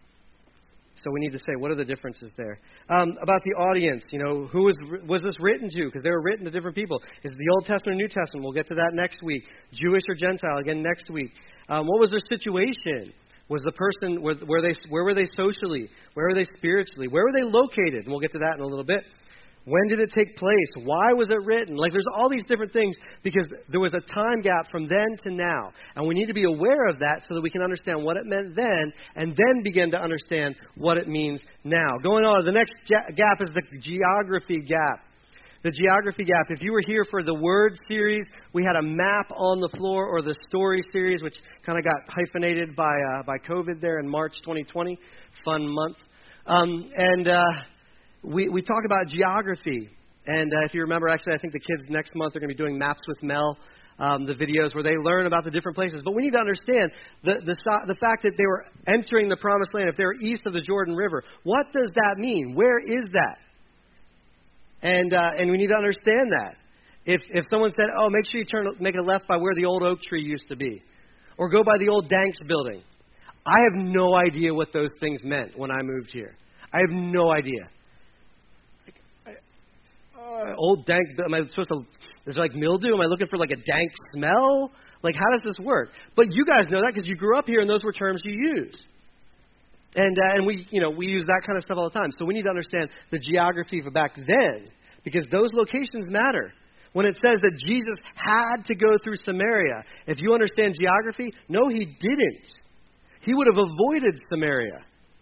So we need to say, what are the differences there? Um, about the audience, you know, who was, was this written to? Because they were written to different people. Is it the Old Testament or New Testament? We'll get to that next week. Jewish or Gentile, again, next week. Um, what was their situation? Was the person, were, were they, where were they socially? Where were they spiritually? Where were they located? And we'll get to that in a little bit. When did it take place? Why was it written? Like, there's all these different things because there was a time gap from then to now. And we need to be aware of that so that we can understand what it meant then and then begin to understand what it means now. Going on, the next gap is the geography gap. The geography gap. If you were here for the Word series, we had a map on the floor, or the story series, which kind of got hyphenated by uh, by COVID there in March twenty twenty. Fun month. Um, and uh, we we talk about geography. And uh, if you remember, actually, I think the kids next month are going to be doing Maps with Mel, um, the videos where they learn about the different places. But we need to understand the, the the fact that they were entering the Promised Land. If they were east of the Jordan River, what does that mean? Where is that? And uh, and we need to understand that. If if someone said, oh, make sure you turn make a left by where the old oak tree used to be, or go by the old Danks building, I have no idea what those things meant when I moved here. I have no idea. Like, I, uh, old dank, am I supposed to, is there like mildew? Am I looking for like a dank smell? Like, how does this work? But you guys know that because you grew up here and those were terms you used. And uh, and we, you know, we use that kind of stuff all the time. So we need to understand the geography of back then because those locations matter. When it says that Jesus had to go through Samaria, if you understand geography, no, he didn't. He would have avoided Samaria.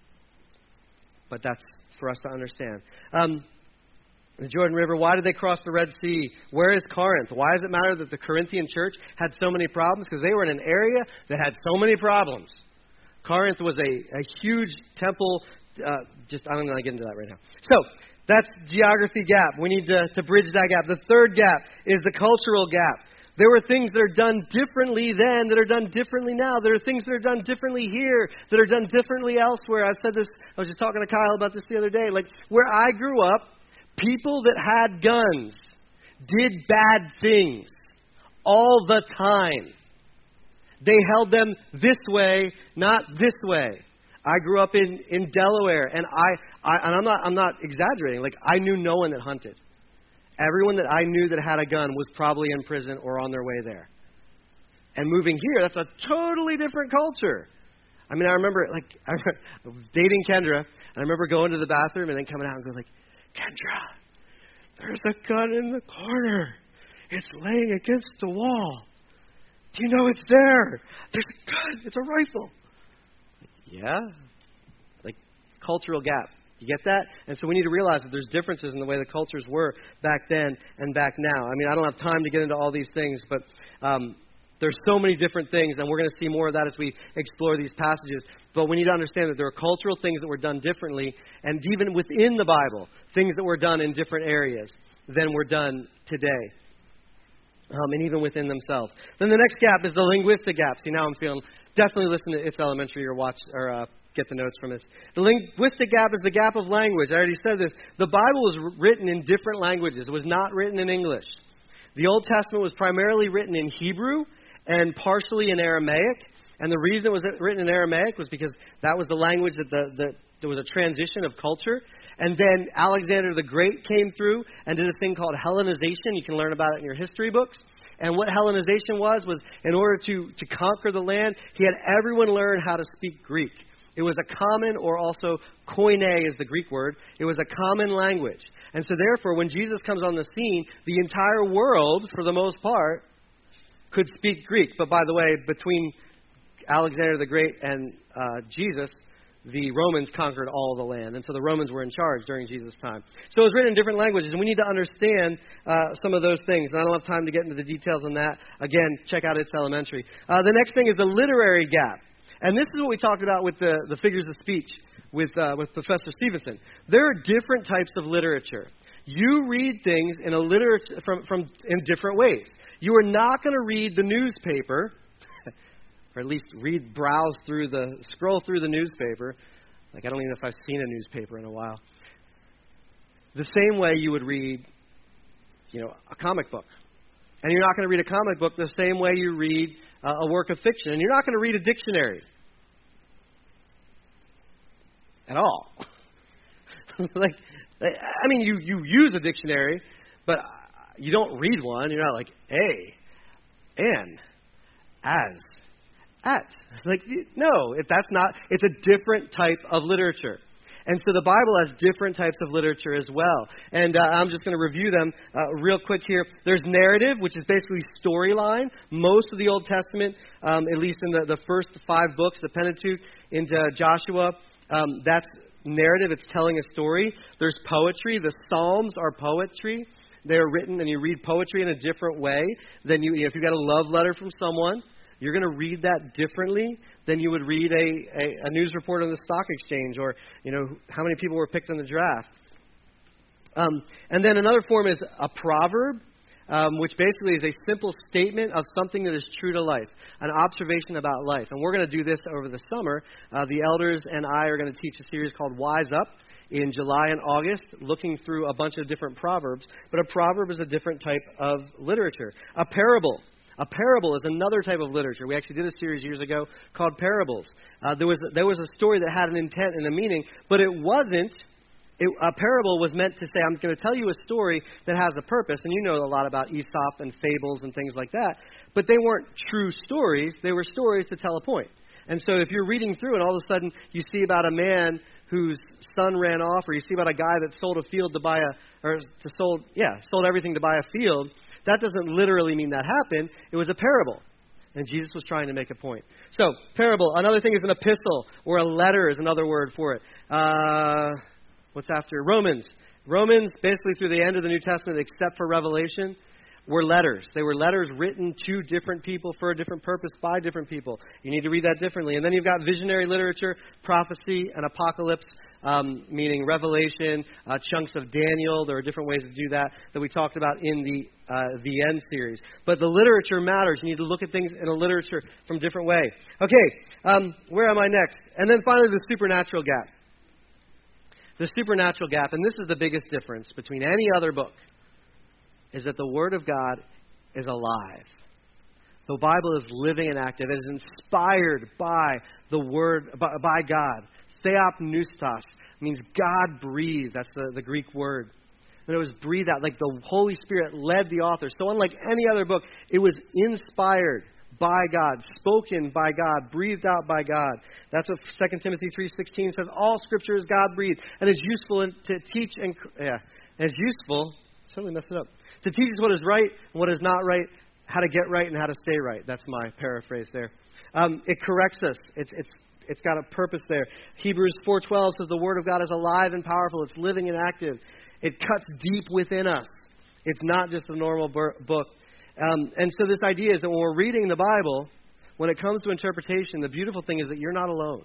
But that's for us to understand. Um, the Jordan River, why did they cross the Red Sea? Where is Corinth? Why does it matter that the Corinthian church had so many problems? Because they were in an area that had so many problems. Corinth was a, a huge temple. Uh, just I'm not going to get into that right now. So that's geography gap. We need to, to bridge that gap. The third gap is the cultural gap. There were things that are done differently then that are done differently now. There are things that are done differently here that are done differently elsewhere. I said this, I was just talking to Kyle about this the other day. Like, where I grew up, people that had guns did bad things all the time. They held them this way, not this way. I grew up in, in Delaware, and I, I and I'm not I'm not exaggerating. Like, I knew no one that hunted. Everyone that I knew that had a gun was probably in prison or on their way there. And moving here, that's a totally different culture. I mean, I remember, like, I remember dating Kendra, and I remember going to the bathroom and then coming out and going like, Kendra, there's a gun in the corner. It's laying against the wall. Do you know it's there? There's a gun. It's a rifle. Yeah? Like, cultural gap. You get that? And so we need to realize that there's differences in the way the cultures were back then and back now. I mean, I don't have time to get into all these things, but um, there's so many different things, and we're going to see more of that as we explore these passages. But we need to understand that there are cultural things that were done differently, and even within the Bible, things that were done in different areas than were done today. Um, and even within themselves. Then the next gap is the linguistic gap. See, now I'm feeling, definitely listen to It's Elementary or watch, or uh, get the notes from it. The linguistic gap is the gap of language. I already said this. The Bible was written in different languages. It was not written in English. The Old Testament was primarily written in Hebrew and partially in Aramaic. And the reason it was written in Aramaic was because that was the language that the, the there was a transition of culture. And then Alexander the Great came through and did a thing called Hellenization. You can learn about it in your history books. And what Hellenization was, was in order to, to conquer the land, he had everyone learn how to speak Greek. It was a common, or also koine is the Greek word. It was a common language. And so therefore, when Jesus comes on the scene, the entire world, for the most part, could speak Greek. But by the way, between Alexander the Great and uh, Jesus, the Romans conquered all the land. And so the Romans were in charge during Jesus' time. So it was written in different languages, and we need to understand uh, some of those things. And I don't have time to get into the details on that. Again, check out It's Elementary. Uh, the next thing is the literary gap. And this is what we talked about with the, the figures of speech with, uh, with Professor Stevenson. There are different types of literature. You read things in a literature from, from in different ways. You are not going to read the newspaper, or at least read, browse through the, scroll through the newspaper. Like, I don't even know if I've seen a newspaper in a while. The same way you would read, you know, a comic book. And you're not going to read a comic book the same way you read uh, a work of fiction. And you're not going to read a dictionary. At all. like, I mean, you, you use a dictionary, but you don't read one. You're not like, a, and, as, at. Like, no, that's not, it's a different type of literature. And so the Bible has different types of literature as well. And uh, I'm just going to review them uh, real quick here. There's narrative, which is basically storyline. Most of the Old Testament, um, at least in the, the first five books, the Pentateuch into Joshua, um, that's narrative. It's telling a story. There's poetry. The Psalms are poetry. They're written, and you read poetry in a different way than you, you know, if you got a love letter from someone, you're going to read that differently than you would read a, a, a news report on the stock exchange, or, you know, how many people were picked in the draft. Um, and then another form is a proverb, um, which basically is a simple statement of something that is true to life, an observation about life. And we're going to do this over the summer. Uh, the elders and I are going to teach a series called Wise Up in July and August, looking through a bunch of different proverbs. But a proverb is a different type of literature. A parable. A parable is another type of literature. We actually did a series years ago called Parables. Uh, there was there was a story that had an intent and a meaning, but it wasn't. It, a parable was meant to say, I'm going to tell you a story that has a purpose. And you know a lot about Aesop and fables and things like that. But they weren't true stories. They were stories to tell a point. And so if you're reading through and all of a sudden you see about a man whose son ran off, or you see about a guy that sold a field to buy a, or to sold, yeah, sold everything to buy a field. That doesn't literally mean that happened. It was a parable. And Jesus was trying to make a point. So, parable. Another thing is an epistle, or a letter is another word for it. Uh, what's after? Romans. Romans, basically through the end of the New Testament, except for Revelation, were letters. They were letters written to different people for a different purpose by different people. You need to read that differently. And then you've got visionary literature, prophecy, and apocalypse, um, meaning Revelation, uh, chunks of Daniel. There are different ways to do that that we talked about in the uh, the End series. But the literature matters. You need to look at things in a literature from a different way. Okay, um, where am I next? And then finally, the supernatural gap. The supernatural gap, and this is the biggest difference between any other book, is that the Word of God is alive. The Bible is living and active. It is inspired by the Word, by, by God. Theopneustos means God breathed. That's the, the Greek word. And it was breathed out, like the Holy Spirit led the author. So unlike any other book, it was inspired by God, spoken by God, breathed out by God. That's what Second Timothy three sixteen says. All Scripture is God-breathed and is useful in, to teach and yeah, and is useful. Certainly messed it up. To teach us what is right and what is not right, how to get right and how to stay right. That's my paraphrase there. Um, it corrects us. It's it's it's got a purpose there. Hebrews four twelve says the Word of God is alive and powerful. It's living and active. It cuts deep within us. It's not just a normal bur- book. Um, and so this idea is that when we're reading the Bible, when it comes to interpretation, the beautiful thing is that you're not alone.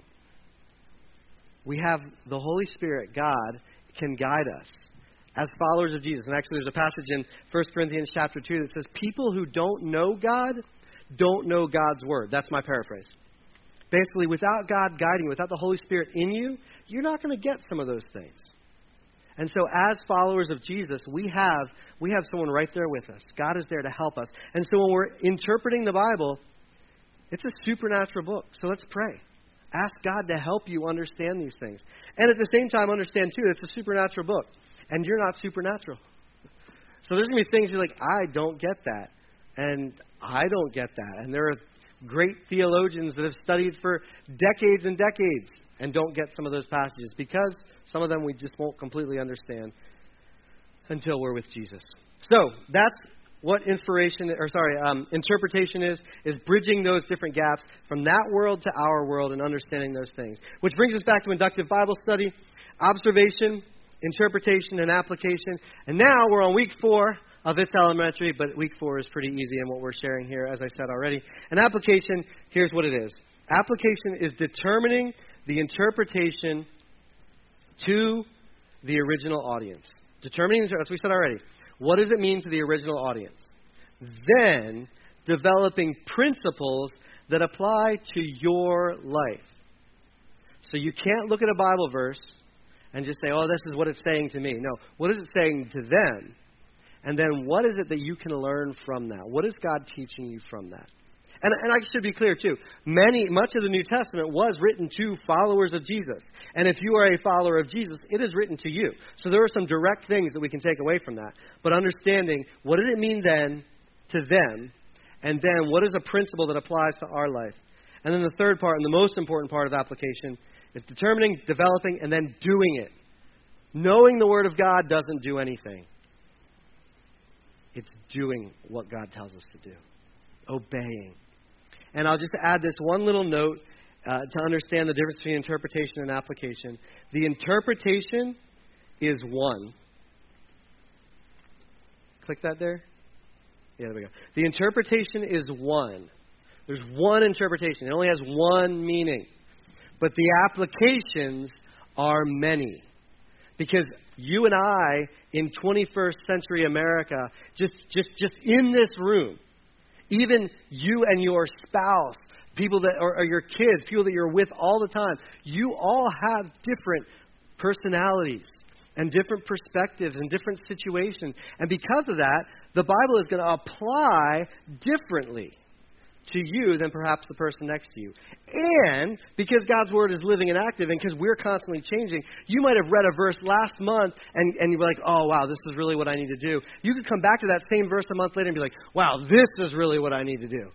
We have the Holy Spirit, God, can guide us as followers of Jesus. And actually there's a passage in First Corinthians chapter two that says people who don't know God don't know God's Word. That's my paraphrase. Basically, without God guiding you, without the Holy Spirit in you, you're not going to get some of those things. And so as followers of Jesus, we have we have someone right there with us. God is there to help us. And so when we're interpreting the Bible, it's a supernatural book. So let's pray. Ask God to help you understand these things. And at the same time, understand, too, it's a supernatural book. And you're not supernatural. So there's going to be things you're like, I don't get that. And I don't get that. And there are great theologians that have studied for decades and decades and don't get some of those passages because some of them we just won't completely understand until we're with Jesus. So that's what inspiration, or sorry, um, interpretation is, is bridging those different gaps from that world to our world and understanding those things. Which brings us back to inductive Bible study, observation, interpretation, and application. And now we're on week four of It's Elementary, but week four is pretty easy in what we're sharing here, as I said already. And application, here's what it is. Application is determining the interpretation to the original audience. Determining, as we said already, what does it mean to the original audience? Then developing principles that apply to your life. So you can't look at a Bible verse and just say, oh, this is what it's saying to me. No, what is it saying to them? And then what is it that you can learn from that? What is God teaching you from that? And, and I should be clear, too. Many, much of the New Testament was written to followers of Jesus. And if you are a follower of Jesus, it is written to you. So there are some direct things that we can take away from that. But understanding, what did it mean then to them? And then what is a principle that applies to our life? And then the third part, and the most important part of application, is determining, developing, and then doing it. Knowing the Word of God doesn't do anything. It's doing what God tells us to do. Obeying. And I'll just add this one little note uh, to understand the difference between interpretation and application. The interpretation is one. Click that there. Yeah, there we go. The interpretation is one. There's one interpretation. It only has one meaning. But the applications are many. Because you and I, in twenty-first century America, just, just, just in this room, even you and your spouse, people that are, are your kids, people that you're with all the time, you all have different personalities and different perspectives and different situations. And because of that, the Bible is going to apply differently to you than perhaps the person next to you. And because God's Word is living and active and because we're constantly changing, you might have read a verse last month and, and you're like, oh, wow, this is really what I need to do. You could come back to that same verse a month later and be like, wow, this is really what I need to do.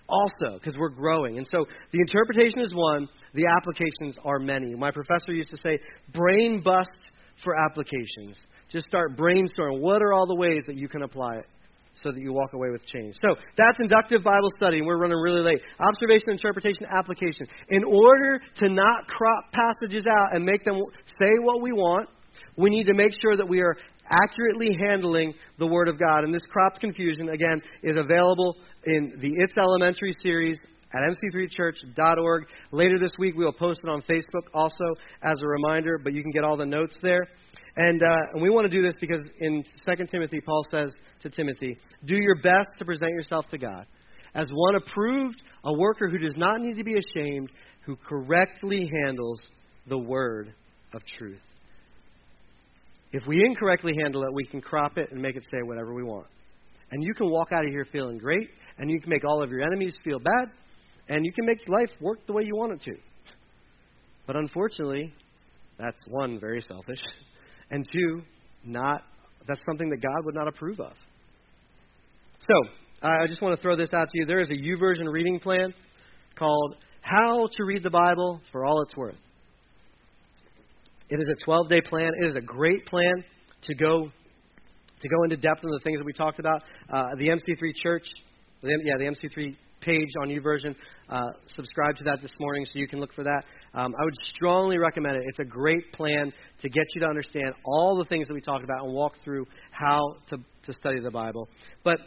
also, because we're growing. And so the interpretation is one, the applications are many. My professor used to say, brain bust for applications. Just start brainstorming. What are all the ways that you can apply it so that you walk away with change? So that's inductive Bible study, and we're running really late. Observation, interpretation, application. In order to not crop passages out and make them say what we want, we need to make sure that we are accurately handling the Word of God. And this cropped confusion, again, is available in the It's Elementary series at m c three church dot org. Later this week, we will post it on Facebook also as a reminder, but you can get all the notes there. And, uh, and we want to do this because in Second Timothy, Paul says to Timothy, do your best to present yourself to God as one approved, a worker who does not need to be ashamed, who correctly handles the word of truth. If we incorrectly handle it, we can crop it and make it say whatever we want. And you can walk out of here feeling great, and you can make all of your enemies feel bad, and you can make life work the way you want it to. But unfortunately, that's one, very selfish, and two, not that's something that God would not approve of. So, I just want to throw this out to you. There is a YouVersion reading plan called How to Read the Bible for All It's Worth. It is a twelve-day plan. It is a great plan to go to go into depth in the things that we talked about. Uh, the M C three Church, yeah, the M C three page on YouVersion. Uh, subscribe to that this morning so you can look for that. Um, I would strongly recommend it. It's a great plan to get you to understand all the things that we talked about and walk through how to, to study the Bible. But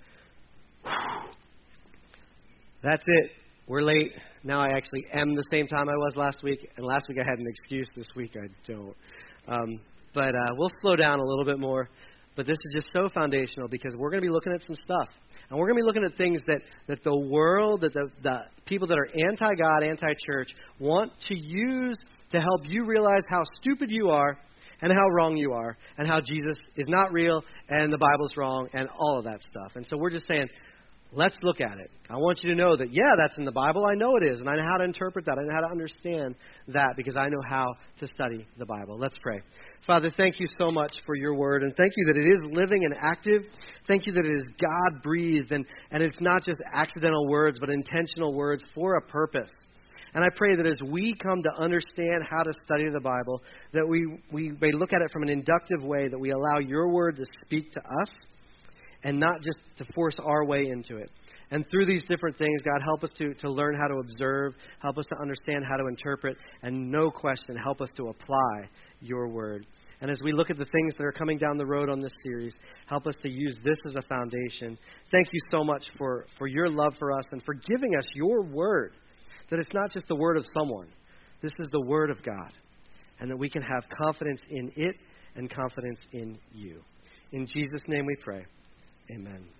that's it. We're late. Now I actually am the same time I was last week. And last week I had an excuse. This week I don't. Um, but uh, we'll slow down a little bit more. But this is just so foundational because we're going to be looking at some stuff. And we're going to be looking at things that, that the world, that the, the people that are anti-God, anti-church, want to use to help you realize how stupid you are and how wrong you are and how Jesus is not real and the Bible's wrong and all of that stuff. And so we're just saying, let's look at it. I want you to know that, yeah, that's in the Bible. I know it is. And I know how to interpret that. I know how to understand that because I know how to study the Bible. Let's pray. Father, thank you so much for your word. And thank you that it is living and active. Thank you that it is God-breathed. And, and it's not just accidental words, but intentional words for a purpose. And I pray that as we come to understand how to study the Bible, that we, we may look at it from an inductive way, that we allow your word to speak to us, and not just to force our way into it. And through these different things, God, help us to, to learn how to observe, help us to understand how to interpret, and no question, help us to apply your word. And as we look at the things that are coming down the road on this series, help us to use this as a foundation. Thank you so much for, for your love for us and for giving us your word, that it's not just the word of someone. This is the word of God, and that we can have confidence in it and confidence in you. In Jesus' name we pray. Amen.